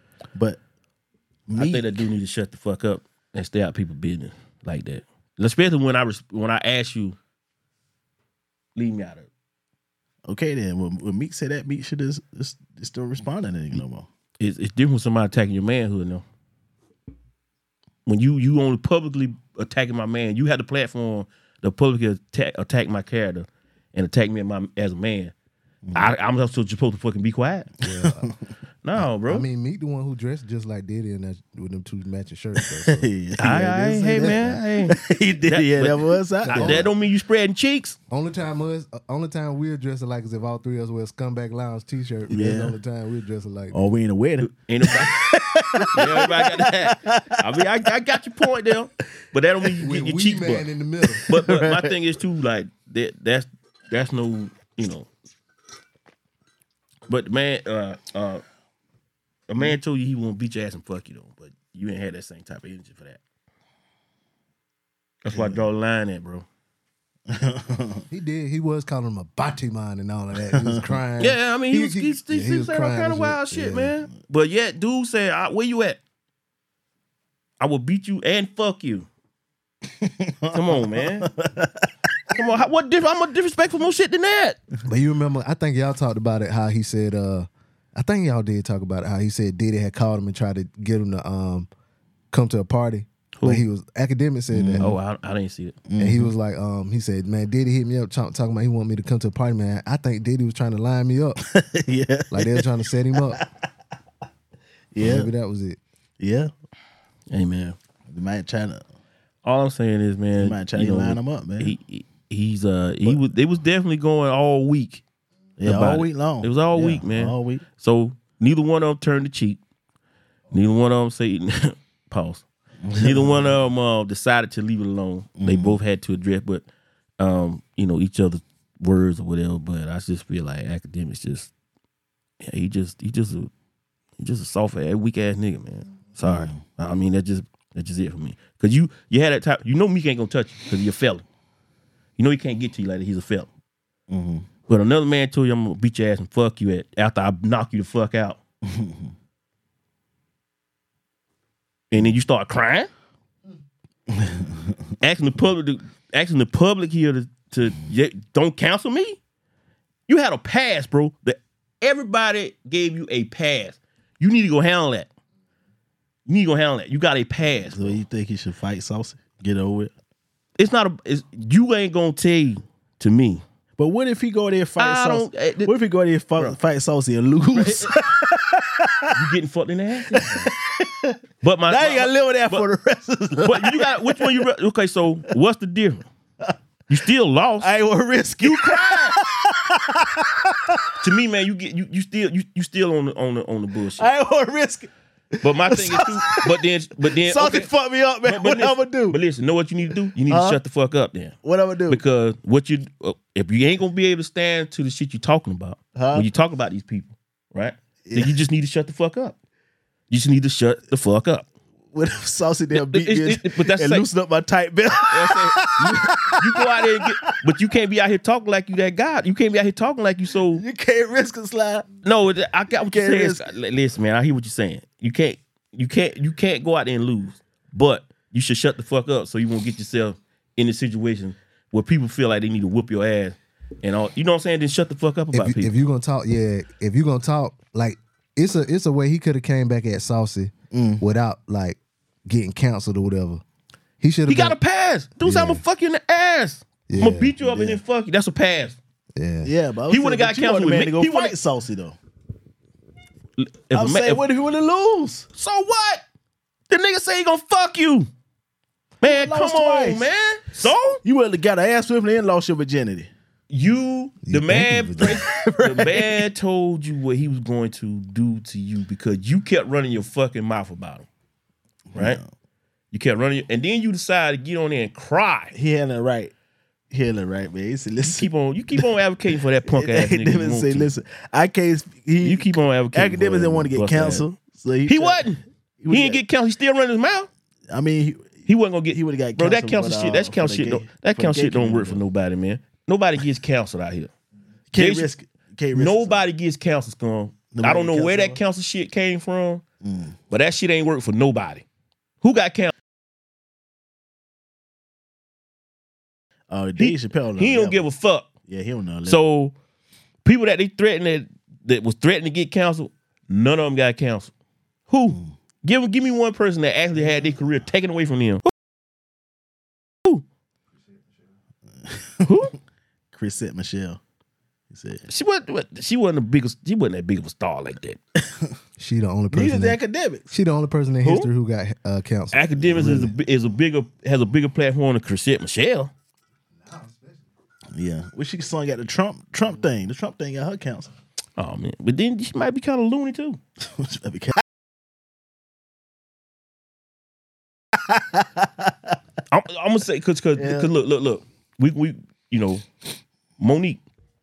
I think that dude need to shut the fuck up and stay out people's business like that. Especially when I ask you, leave me out of it. Okay, then when Meek said that, Meek should just still respond to anything no more. It's different when somebody attacking your manhood now. When you only publicly attacking my man, you had the platform to publicly attack my character and attack me as a man. I'm also supposed to fucking be quiet. Yeah. No, bro. I mean, Meek the one who dressed just like Diddy and with them two matching shirts. Though, so. Hey man, he did. That was out there. That don't mean you spreading cheeks. Only time we're dressing like as if all three of us wear a Scumbag Lounge t-shirt. Yeah. That's the only time we're dressing like. Or we in a wedding. Ain't nobody. Everybody got that. I mean, I got your point there, but that don't mean you get your cheeks butt. In the middle. But my thing is too, like that's no, you know. But man, a man told you he won't beat your ass and fuck you though, but you ain't had that same type of energy for that. That's why I draw the line at, bro. He did. He was calling him a Batiman and all of that. He was crying. Yeah, I mean, he was saying all kind of wild shit, man. But yet, dude said, "Where you at? I will beat you and fuck you." Come on, man. Come on. What different? I'm a disrespectful more shit than that. But you remember? I think y'all talked about it. How he said. I think y'all did talk about it. How he said Diddy had called him and tried to get him to come to a party. Who? But he was Academic said that. Oh, I didn't see it. And he was like, he said, man, Diddy hit me up talking about he want me to come to a party, man. I think Diddy was trying to line me up. Yeah. Like they were trying to set him up. Yeah. Maybe that was it. Yeah. Hey, man. They might try to. All I'm saying is, man, They might try to line him up, man. They was definitely going all week. Yeah, all week long. It was all week, man. All week. So neither one of them turned the cheek. Neither one of them said, pause. Neither one of them decided to leave it alone. They both had to address, but each other's words or whatever. But I just feel like Academics just, yeah, he just a soft ass, weak ass nigga, man. Sorry, I mean that's just it for me. Cause you had that type. You know Meek ain't gonna touch you because you're a felon. You know he can't get to you like that. He's a felon. Mm-hmm. But another man told you I'm gonna beat your ass and fuck you after I knock you the fuck out. And then you start crying, asking the public here to don't cancel me. You had a pass, bro. Everybody gave you a pass. You need to go handle that. You got a pass. So you think he should fight Saucy? Get over it? It's not you ain't gonna tell to me. But what if he go there and fight Saucy? What if he go there and fight Saucy and lose? You getting fucked in the ass? But now you gotta live with that for the rest of his life. But you got which one okay, so what's the difference? You still lost. I ain't want to risk it. You cried. To me, man, you still on the bullshit. I ain't want to risk it. But my thing is too, but then Saucy fuck me up, man. What I'ma do? But listen, know what you need to do? You need to shut the fuck up then. What I'ma do? Because if you ain't gonna be able to stand to the shit you talking about when you talk about these people, right? Then you just need to shut the fuck up. You just need to shut the fuck up. What if Saucy there beat me and like, loosen up my tight belt? You go out there and but you can't be out here talking like you that guy. You can't be out here talking like you so. You can't risk a slide. No, I got what you're saying. Listen, man, I hear what you're saying. You can't go out there and lose. But you should shut the fuck up so you won't get yourself in a situation where people feel like they need to whoop your ass and all. You know what I'm saying? Then shut the fuck up about people. If you're gonna talk, like it's a way he could have came back at Saucy without like getting canceled or whatever. He should have. He got a pass. Dude said, I'm gonna fuck you in the ass. Yeah. I'm gonna beat you up and then fuck you. That's a pass. Yeah, but he would have got canceled with man me. to go fight Saucy though. I'm saying, what if he would have lose? So what? The nigga say he gonna fuck you. Man, come on, man. So you would have got an ass whipping and lost your virginity. The man told you what he was going to do to you because you kept running your fucking mouth about him, right? Yeah. You kept running, and then you decided to get on there and cry. He had it right. Man. He said, "Listen, you keep on advocating for that punk ass nigga." Say, "Listen, I can't." You keep on advocating. Academics didn't want to get canceled, so he wasn't. He didn't get canceled. He still running his mouth. I mean, he wasn't gonna get. He would have got bro. Canceled, that council shit. That council shit. That council shit don't work for nobody, man. Nobody gets canceled out here. Can't risk it. Nobody gets canceled, Scum. I don't know where that council shit came from, but that shit ain't work for nobody. Who got canceled? Dave Chappelle. He don't give a fuck. Yeah, he don't know. So people that they threatened that was threatened to get canceled, none of them got canceled. Who? Give me one person that actually had their career taken away from them. Who? Chrisette Michelle. He said she wasn't the biggest. She wasn't that big of a star like that. She the only person. He's Academics. She the only person in history who got canceled. Academics has a bigger platform than Chrisette Michelle. Yeah, well, she sung at the Trump thing. The Trump thing got her canceled. Oh man, but then she might be kind of loony too. I'm gonna say because look, we Monique.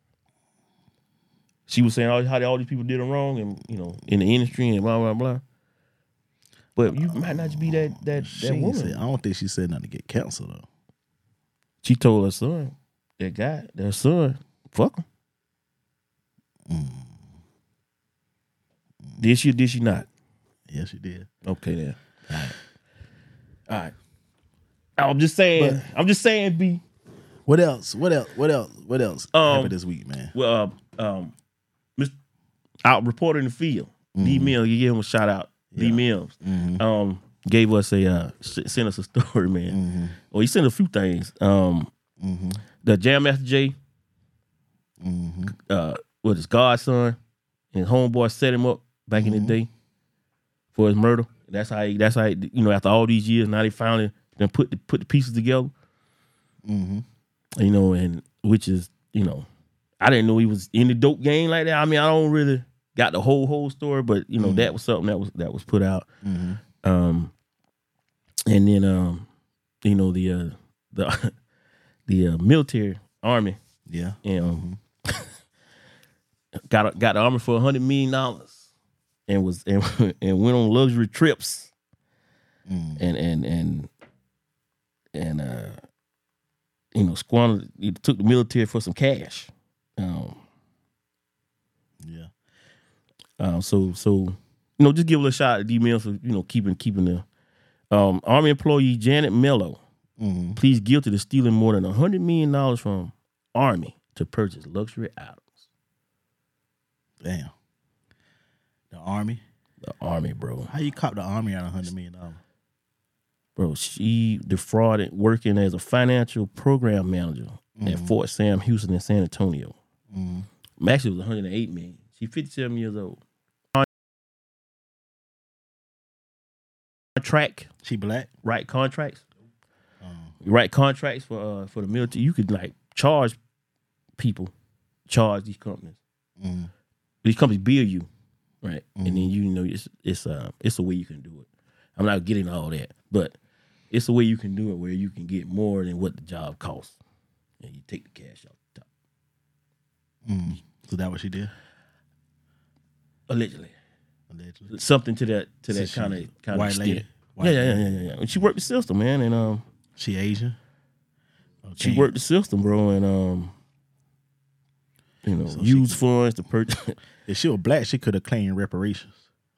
She was saying how all these people did her wrong, and in the industry and blah blah blah. But you might not be that woman. I don't think she said nothing to get canceled though. She told her son, their son, fuck him. Did she or did she not? Yes, she did. Okay then. All right. I'm just saying, B. What else happened this week, man? Well, out reporter in the field, D Mills, you give him a shout out. D Mills, gave us sent us a story, man. Well, he sent a few things. The Jam Master Jay, with his godson and his homeboy set him up back in the day for his murder. That's how after all these years, now they finally then put the pieces together. And which is, I didn't know he was in the dope game like that. I mean, I don't really got the whole story, but that was something that was put out. And then the military army, and got the army for $100 million and went on luxury trips and squandered. He took the military for some cash. So just give a little shout out to D Mills for keeping the Army employee Janet Mello pleads guilty to stealing more than $100 million from Army to purchase luxury items. Damn. The Army, bro. How you cop the Army out of $100 million? Bro, she defrauded working as a financial program manager at Fort Sam Houston and San Antonio. Actually, it was $108 million. She's 57 years old. Contract. She black? Write contracts. You write contracts for the military. You could charge these companies. These companies bill you, right? And then it's a way you can do it. I'm not getting all that, but it's a way you can do it where you can get more than what the job costs, and you take the cash off the top. So that what she did? Allegedly. Something to that kind of white extent. lady. Yeah. And she worked the system, man, and she Asian. Okay. She worked the system, bro, and so use funds to purchase. If she was black, she could have claimed reparations.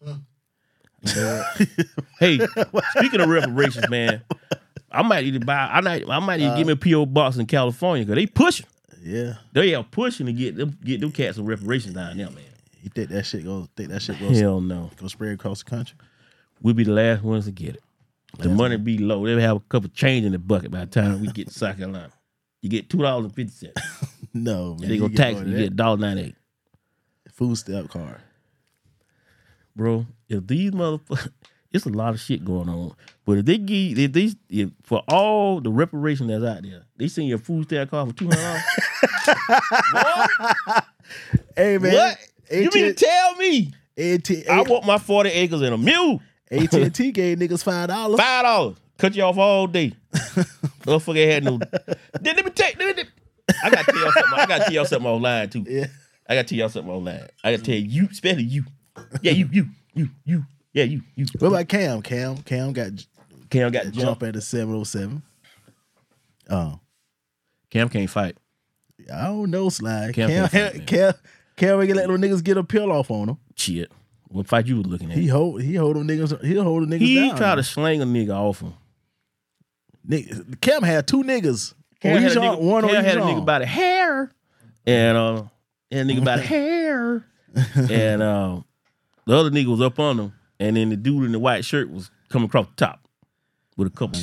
Hey, speaking of reparations, man, I might need to give me a P.O. box in California because they pushing. Yeah, they are pushing to get them cats some reparations down there, man. You think that shit goes? Hell no. Go spread across the country. We'll be the last ones to get it. The money be low. They'll have a couple change in the bucket by the time we get to South Carolina. You get $2.50. No, man. And they gonna tax you. You get $1.98. Food stamp card. Bro, if these motherfuckers, it's a lot of shit going on. But if for all the reparation that's out there, they send you a food stamp card for $200. Hey man, What? You mean to tell me I want my 40 acres and a mule? AT&T gave niggas $5. $5. Cut you off all day. Motherfucker had no. Let me tell you. I gotta tell y'all something. I gotta tell y'all something online too. Yeah. I gotta tell y'all something online. I gotta tell you, especially you. Yeah, you. Yeah, you. What about Cam? Cam got Cam jump at the 707. Oh, Cam can't fight. I don't know, Sly. Cam Cam can't fight, ain't let them niggas get a pill off on him. Shit. What fight you was looking at? He hold them niggas. He'll hold the niggas He down. tried to slang a nigga off him. Cam had two niggas. Cam had a nigga by the hair, and a nigga by the hair, and the other nigga was up on him, and then the dude in the white shirt was coming across the top with a couple.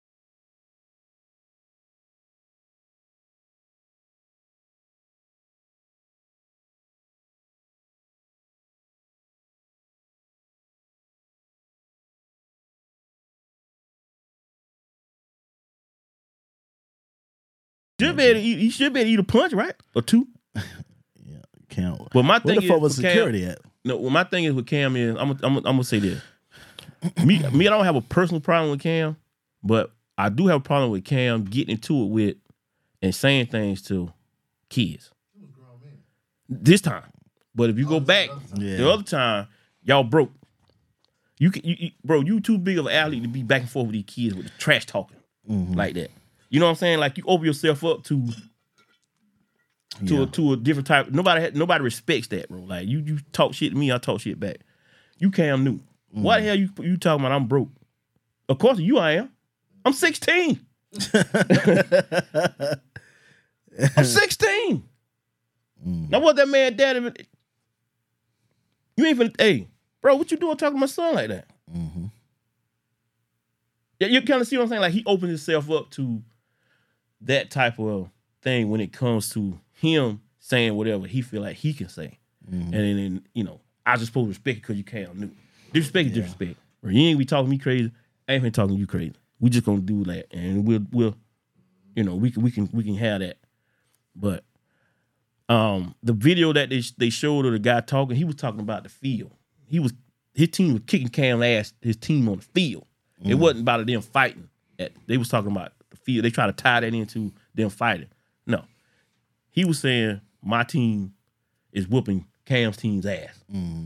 You should be able to eat a punch, right? Or two. Yeah, Cam. But my Where thing the fuck is was with Cam, security at? No, well, my thing is with Cam is I'm gonna say this. me, I don't have a personal problem with Cam, but I do have a problem with Cam getting into it with and saying things to kids. This time, but if you go back the other time, y'all broke. Bro, you too big of an athlete to be back and forth with these kids with the trash talking like that. You know what I'm saying? Like you open yourself up to a different type. Nobody respects that, bro. Like you talk shit to me, I talk shit back. You Cam Newton. Why the hell you talking about I'm broke? Of course you I am. I'm 16. I'm 16. Now what that man daddy? You ain't finna, hey, bro, what you doing talking to my son like that? Yeah, you kind of see what I'm saying? Like he opened himself up to that type of thing when it comes to him saying whatever he feel like he can say. And then, I just supposed to respect it because you Cam Newton. Disrespect is disrespect. Or you ain't be talking me crazy. I ain't been talking to you crazy. We just gonna do that, and we'll we can have that. But the video that they showed of the guy talking, he was talking about the field. His team was kicking Cam's ass. His team on the field. It wasn't about them fighting. They was talking about the field. They try to tie that into them fighting. No, he was saying my team is whooping Cam's team's ass.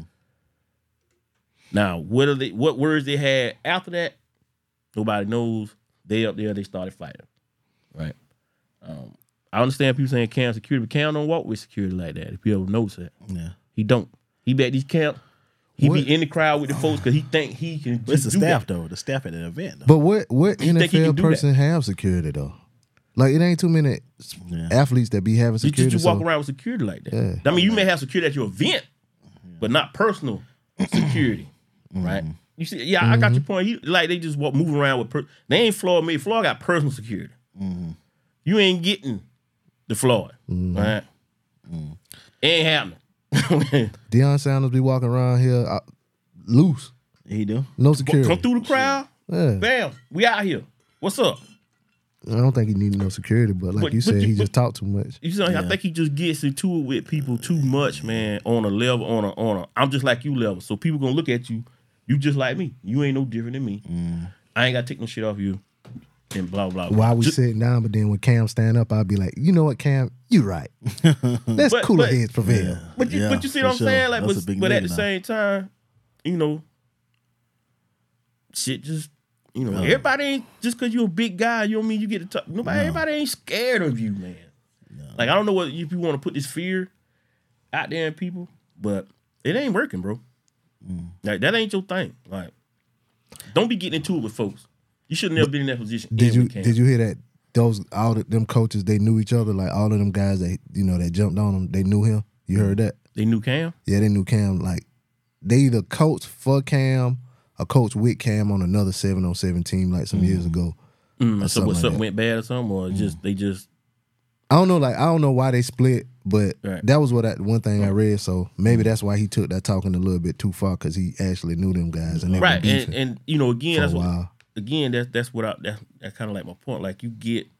Now, what words they had after that, nobody knows. They up there, they started fighting. Right? I understand people saying Cam security, but Cam don't walk with security like that. If you ever notice that. Yeah. He don't. He be at these camps. He be in the crowd with the folks because he think he can. But it's the staff though. The staff at an event. Though. But what NFL person have security though? Like it ain't too many athletes that be having security. You just walk around with security like that. Yeah. I mean, you may have security at your event, but not personal security, right? You see, I got your point. They just moving around with. They ain't Floyd Mayweather. Floyd got personal security. You ain't getting the Floyd, right? Ain't happening. Deion Sanders be walking around here loose. He do. No security. Come through the crowd. Yeah. Bam. We out here. What's up? I don't think he needs no security, but you said, he just talk too much. I think he just gets into it with people too much, man. On a level, on a. I'm just like you level. So people gonna look at you. You just like me. You ain't no different than me. I ain't gotta take no shit off you. And blah blah. While we sitting down, but then when Cam stand up, I'll be like, you know what, Cam, you right. Let's cooler heads prevail. But you see what I'm saying? Like, but at the same time, shit just everybody ain't just because you're a big guy, you don't mean you get to talk. Everybody ain't scared of you, man. No. Like I don't know if you want to put this fear out there in people, but it ain't working, bro. Like that ain't your thing. Like, don't be getting into it with folks. You should never been in that position. Did you hear that? All of them coaches, they knew each other. Like all of them guys that that jumped on him, they knew him. You heard that? They knew Cam. Yeah, they knew Cam. Like they either coached for Cam or coached with Cam on another 7-on-7 team like some years ago. So something went bad or something, or they just. I don't know. Like I don't know why they split, but that was one thing I read. So maybe that's why he took that talking a little bit too far because he actually knew them guys and they were beefing and again that's what that's kind of like my point. Like you get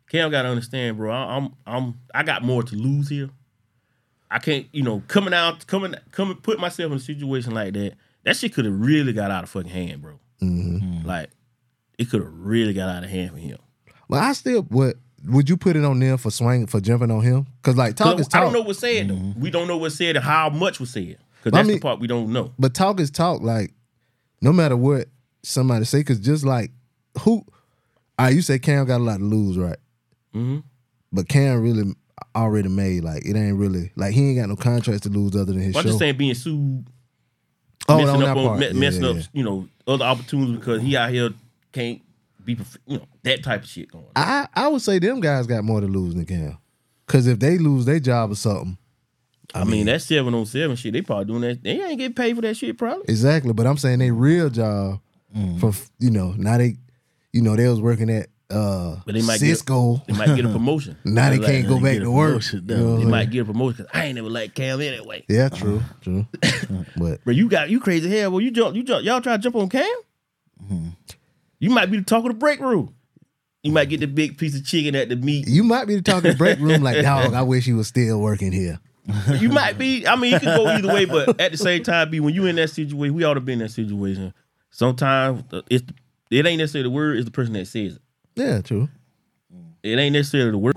Cam got to understand, bro. I got more to lose here. I can't, put myself in a situation like that. That shit could have really got out of fucking hand, bro. Mm-hmm. Like, it could have really got out of hand for him. Well, I still would you put it on them for jumping on him? Because like talk is talk. I don't know what's said though. We don't know what's said and how much was said. Because that's the part we don't know. But talk is talk. Like no matter what somebody say, because just like you say Cam got a lot to lose, right? Mm-hmm. But Cam really already made like it ain't really like he ain't got no contracts to lose other than his show. I'm just saying being sued. Messing up, other opportunities because he out here can't be, that type of shit going on. I would say them guys got more to lose than Cam. Because if they lose their job or something. I mean, that 707 shit, they probably doing that. They ain't getting paid for that shit probably. Exactly. But I'm saying they real job for, now they was working at but they might Cisco. They might get a promotion. Now they can't go back to work. They might get a promotion because I ain't never liked Cam anyway. Yeah, true. But bro, you crazy hell. Well, y'all try to jump on Cam? Mm-hmm. You might be the talk of the break room. You might get the big piece of chicken at the meat. You might be the talk of the break room like, dog, I wish he was still working here. You might be. I mean, it could go either way, but at the same time, when you in that situation, we ought to be in that situation. Sometimes it ain't necessarily the word, it's the person that says it. Yeah, true. It ain't necessarily the word.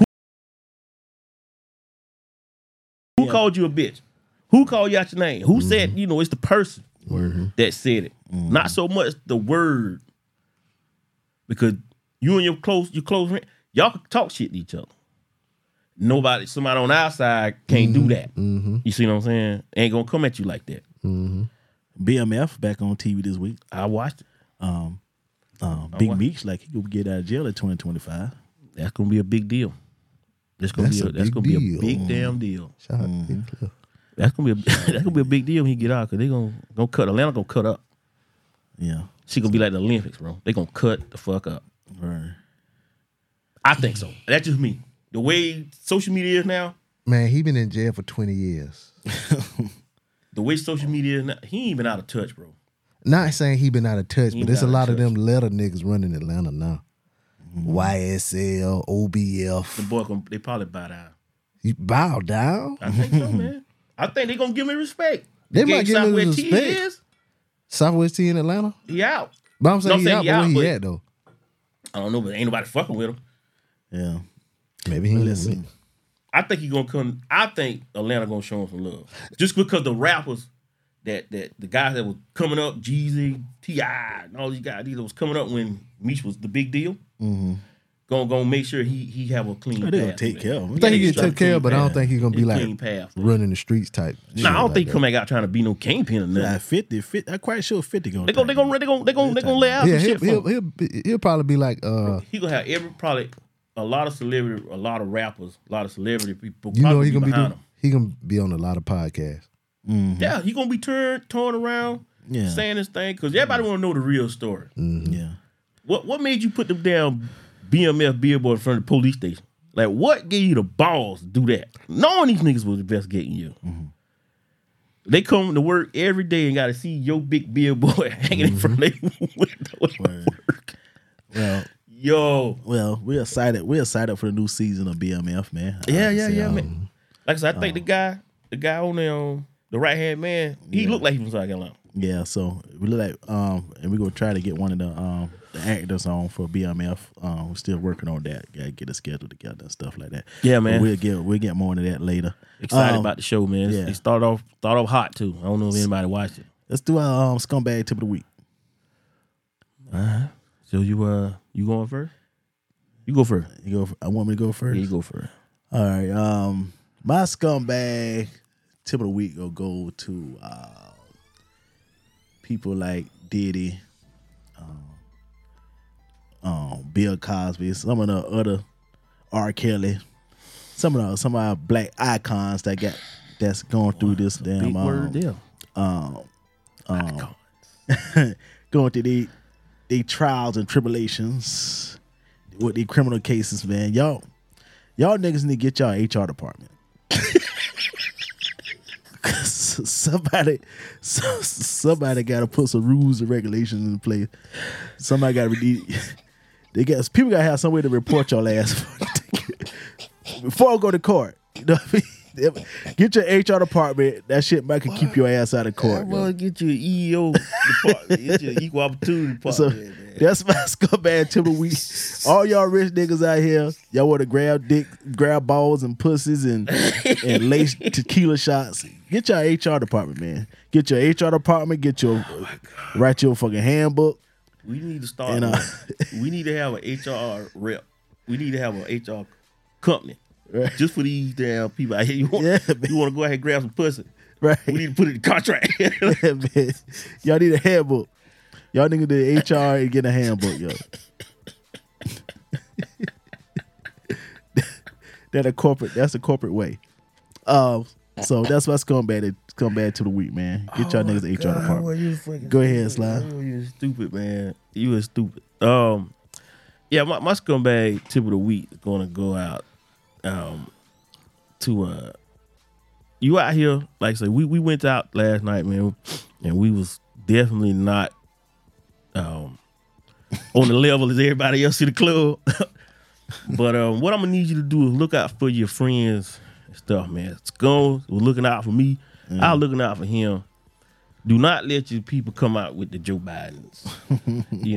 Who called you a bitch? Who called you out your name? Who said, it's the person that said it. Not so much the word. Because you and your close friend, y'all can talk shit to each other. Somebody on our side can't do that. Mm-hmm. You see what I'm saying? Ain't gonna come at you like that. Mm-hmm. BMF back on TV this week. I watched it. Big Meech, like he could get out of jail at 2025. That's gonna be a big deal. That's gonna be a big damn deal. Shout out to Big Cliff. That's gonna be a big deal when he get out because they gonna cut. Atlanta gonna cut up. Yeah, she gonna be like the Olympics, bro. They gonna cut the fuck up. Right. I think so. That's just me. The way social media is now, man, he been in jail for 20 years. The way social media is now, he ain't been out of touch, bro. Not saying he been out of touch, but there's a lot of them letter niggas running Atlanta now. YSL, OBF. The boy, they probably bow down. You bow down? I think so, man. I think they gonna give me respect. They might give me respect. Is, Southwest T in Atlanta? He out. But I'm saying he out, but where he at, though? I don't know, but ain't nobody fucking with him. Yeah. Maybe he listen. I think he gonna come. I think Atlanta gonna show him some love. Just because the rappers that the guys that was coming up, Jeezy, T.I., and all these guys that was coming up when Meech was the big deal, gonna make sure he have a clean path. They'll take care of him. I think he get took care of, but I don't think he's gonna be like running the streets type. No, I don't think he come back out trying to be no kingpin or nothing. Nah, 50, I'm quite sure 50 gonna. They gonna lay out some shit for him. He'll probably be like he gonna have probably a lot of celebrity, a lot of rappers, a lot of celebrity people. You know he gonna be doing. He gonna be on a lot of podcasts. Mm-hmm. Yeah, he gonna be torn around, saying this thing because everybody want to know the real story. Mm-hmm. Yeah. What made you put them down BMF billboard in front of the police station? Like, what gave you the balls to do that? Knowing these niggas was investigating you. Mm-hmm. They come to work every day and got to see your big billboard hanging in front of their window at work. Well, we're excited. We're excited for the new season of BMF, man. Yeah, man. Like I said, I think the guy on there, the right hand man, he looked like he was South Carolina. Yeah, so we look like, and we're gonna try to get one of the actors on for BMF. We're still working on that. Gotta get a schedule together and stuff like that. Yeah, man. But we'll get more into that later. Excited about the show, man. Yeah. It started off hot too. I don't know if anybody watched it. Let's do our scumbag tip of the week. So you going first? You go first. I want me to go first. Yeah, you go first. All right. My scumbag tip of the week will go to people like Diddy, Bill Cosby, some of the other R. Kelly, some of our black icons that's going through this damn big word deal. Going through the trials and tribulations with the criminal cases, man. Y'all niggas need to get y'all HR department. Somebody got to put some rules and regulations in place. Somebody got to people got to have some way to report y'all ass before they before I go to court, you know what I mean? Get your HR department. That shit might can keep your ass out of court. Well, get your EEO department. Get your equal opportunity department. So man. that's my scumbag tip of the week. All y'all rich niggas out here, y'all want to grab balls and pussies and lace tequila shots. Get your HR department, man. Get your HR department. Write your fucking handbook. We need to start. We need to have an HR rep. We need to have an HR company. Right. Just for these damn people out here. You want to go ahead and grab some pussy. Right. We need to put it in the contract. Yeah, man. Y'all need a handbook. Y'all niggas do HR and get a handbook, yo. That's a corporate way. So that's what's scumbag to the week, man. Get y'all niggas HR department. Well, Go ahead, Sly. You stupid, man. You are stupid. Yeah, my scumbag tip of the week is gonna go out to you out here. Like I said, we went out last night, man, and we was definitely not on the level as everybody else in the club. But what I'm gonna need you to do is look out for your friends and stuff, man. Scones was looking out for me. I was looking out for him. Do not let your people come out with the Joe Bidens. You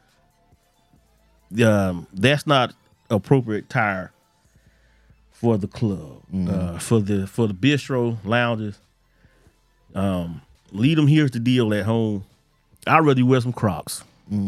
know, that's not appropriate attire for the club. For the bistro lounges. Leave them here's the deal at home. I'd rather you wear some Crocs.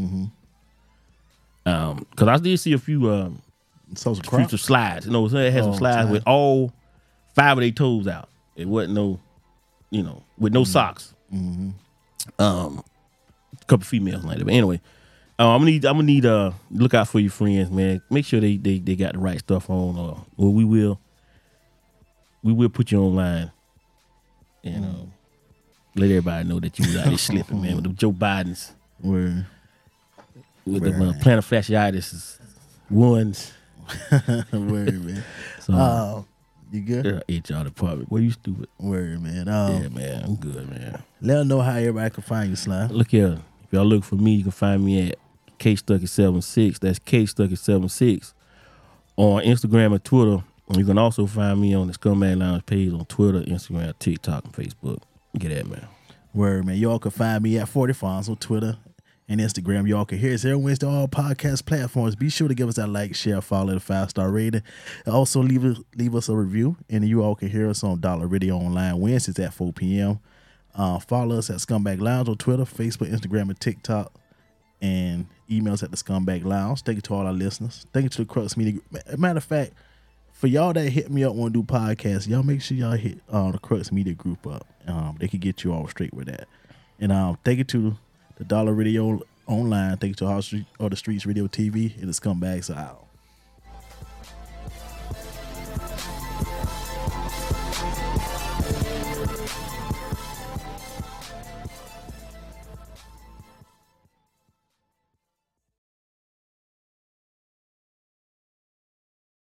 Cause I did see a few future slides. You know, it had some slides with all 5 of their toes out. It wasn't no, you know, with no socks. A couple females like that. But anyway, I'm gonna need look out for your friends, man. Make sure they got the right stuff on, or we will put you online and let everybody know that you was out there slipping, man, with the Joe Bidens. Word. With the plantar fasciitis ones. Word, man. So, you good? HR department. Well, you stupid. Word, man. Yeah, man. I'm good, man. Let them know how everybody can find you, Slime. Look here. If y'all look for me, you can find me at KStucky76. That's KStucky76 on Instagram and Twitter. You can also find me on the Scumbag Lounge page on Twitter, Instagram, TikTok, and Facebook. Get at me. Word, man. Y'all can find me at 40 Fonz on Twitter and Instagram. Y'all can hear us every Wednesday on all podcast platforms. Be sure to give us that like, share, follow, the 5-star rating. And also leave us a review. And you all can hear us on Dollar Radio Online Wednesdays at 4 p.m. Follow us at Scumbag Lounge on Twitter, Facebook, Instagram, and TikTok. And email us at the Scumbag Lounge. Thank you to all our listeners. Thank you to the Crux Media Group. Matter of fact, for y'all that hit me up want to do podcasts, y'all make sure y'all hit the Crux Media Group up. They can get you all straight with that. And thank you to the Dollar Radio Online. Thank you to all the Streets Radio TV and the Scumbags out.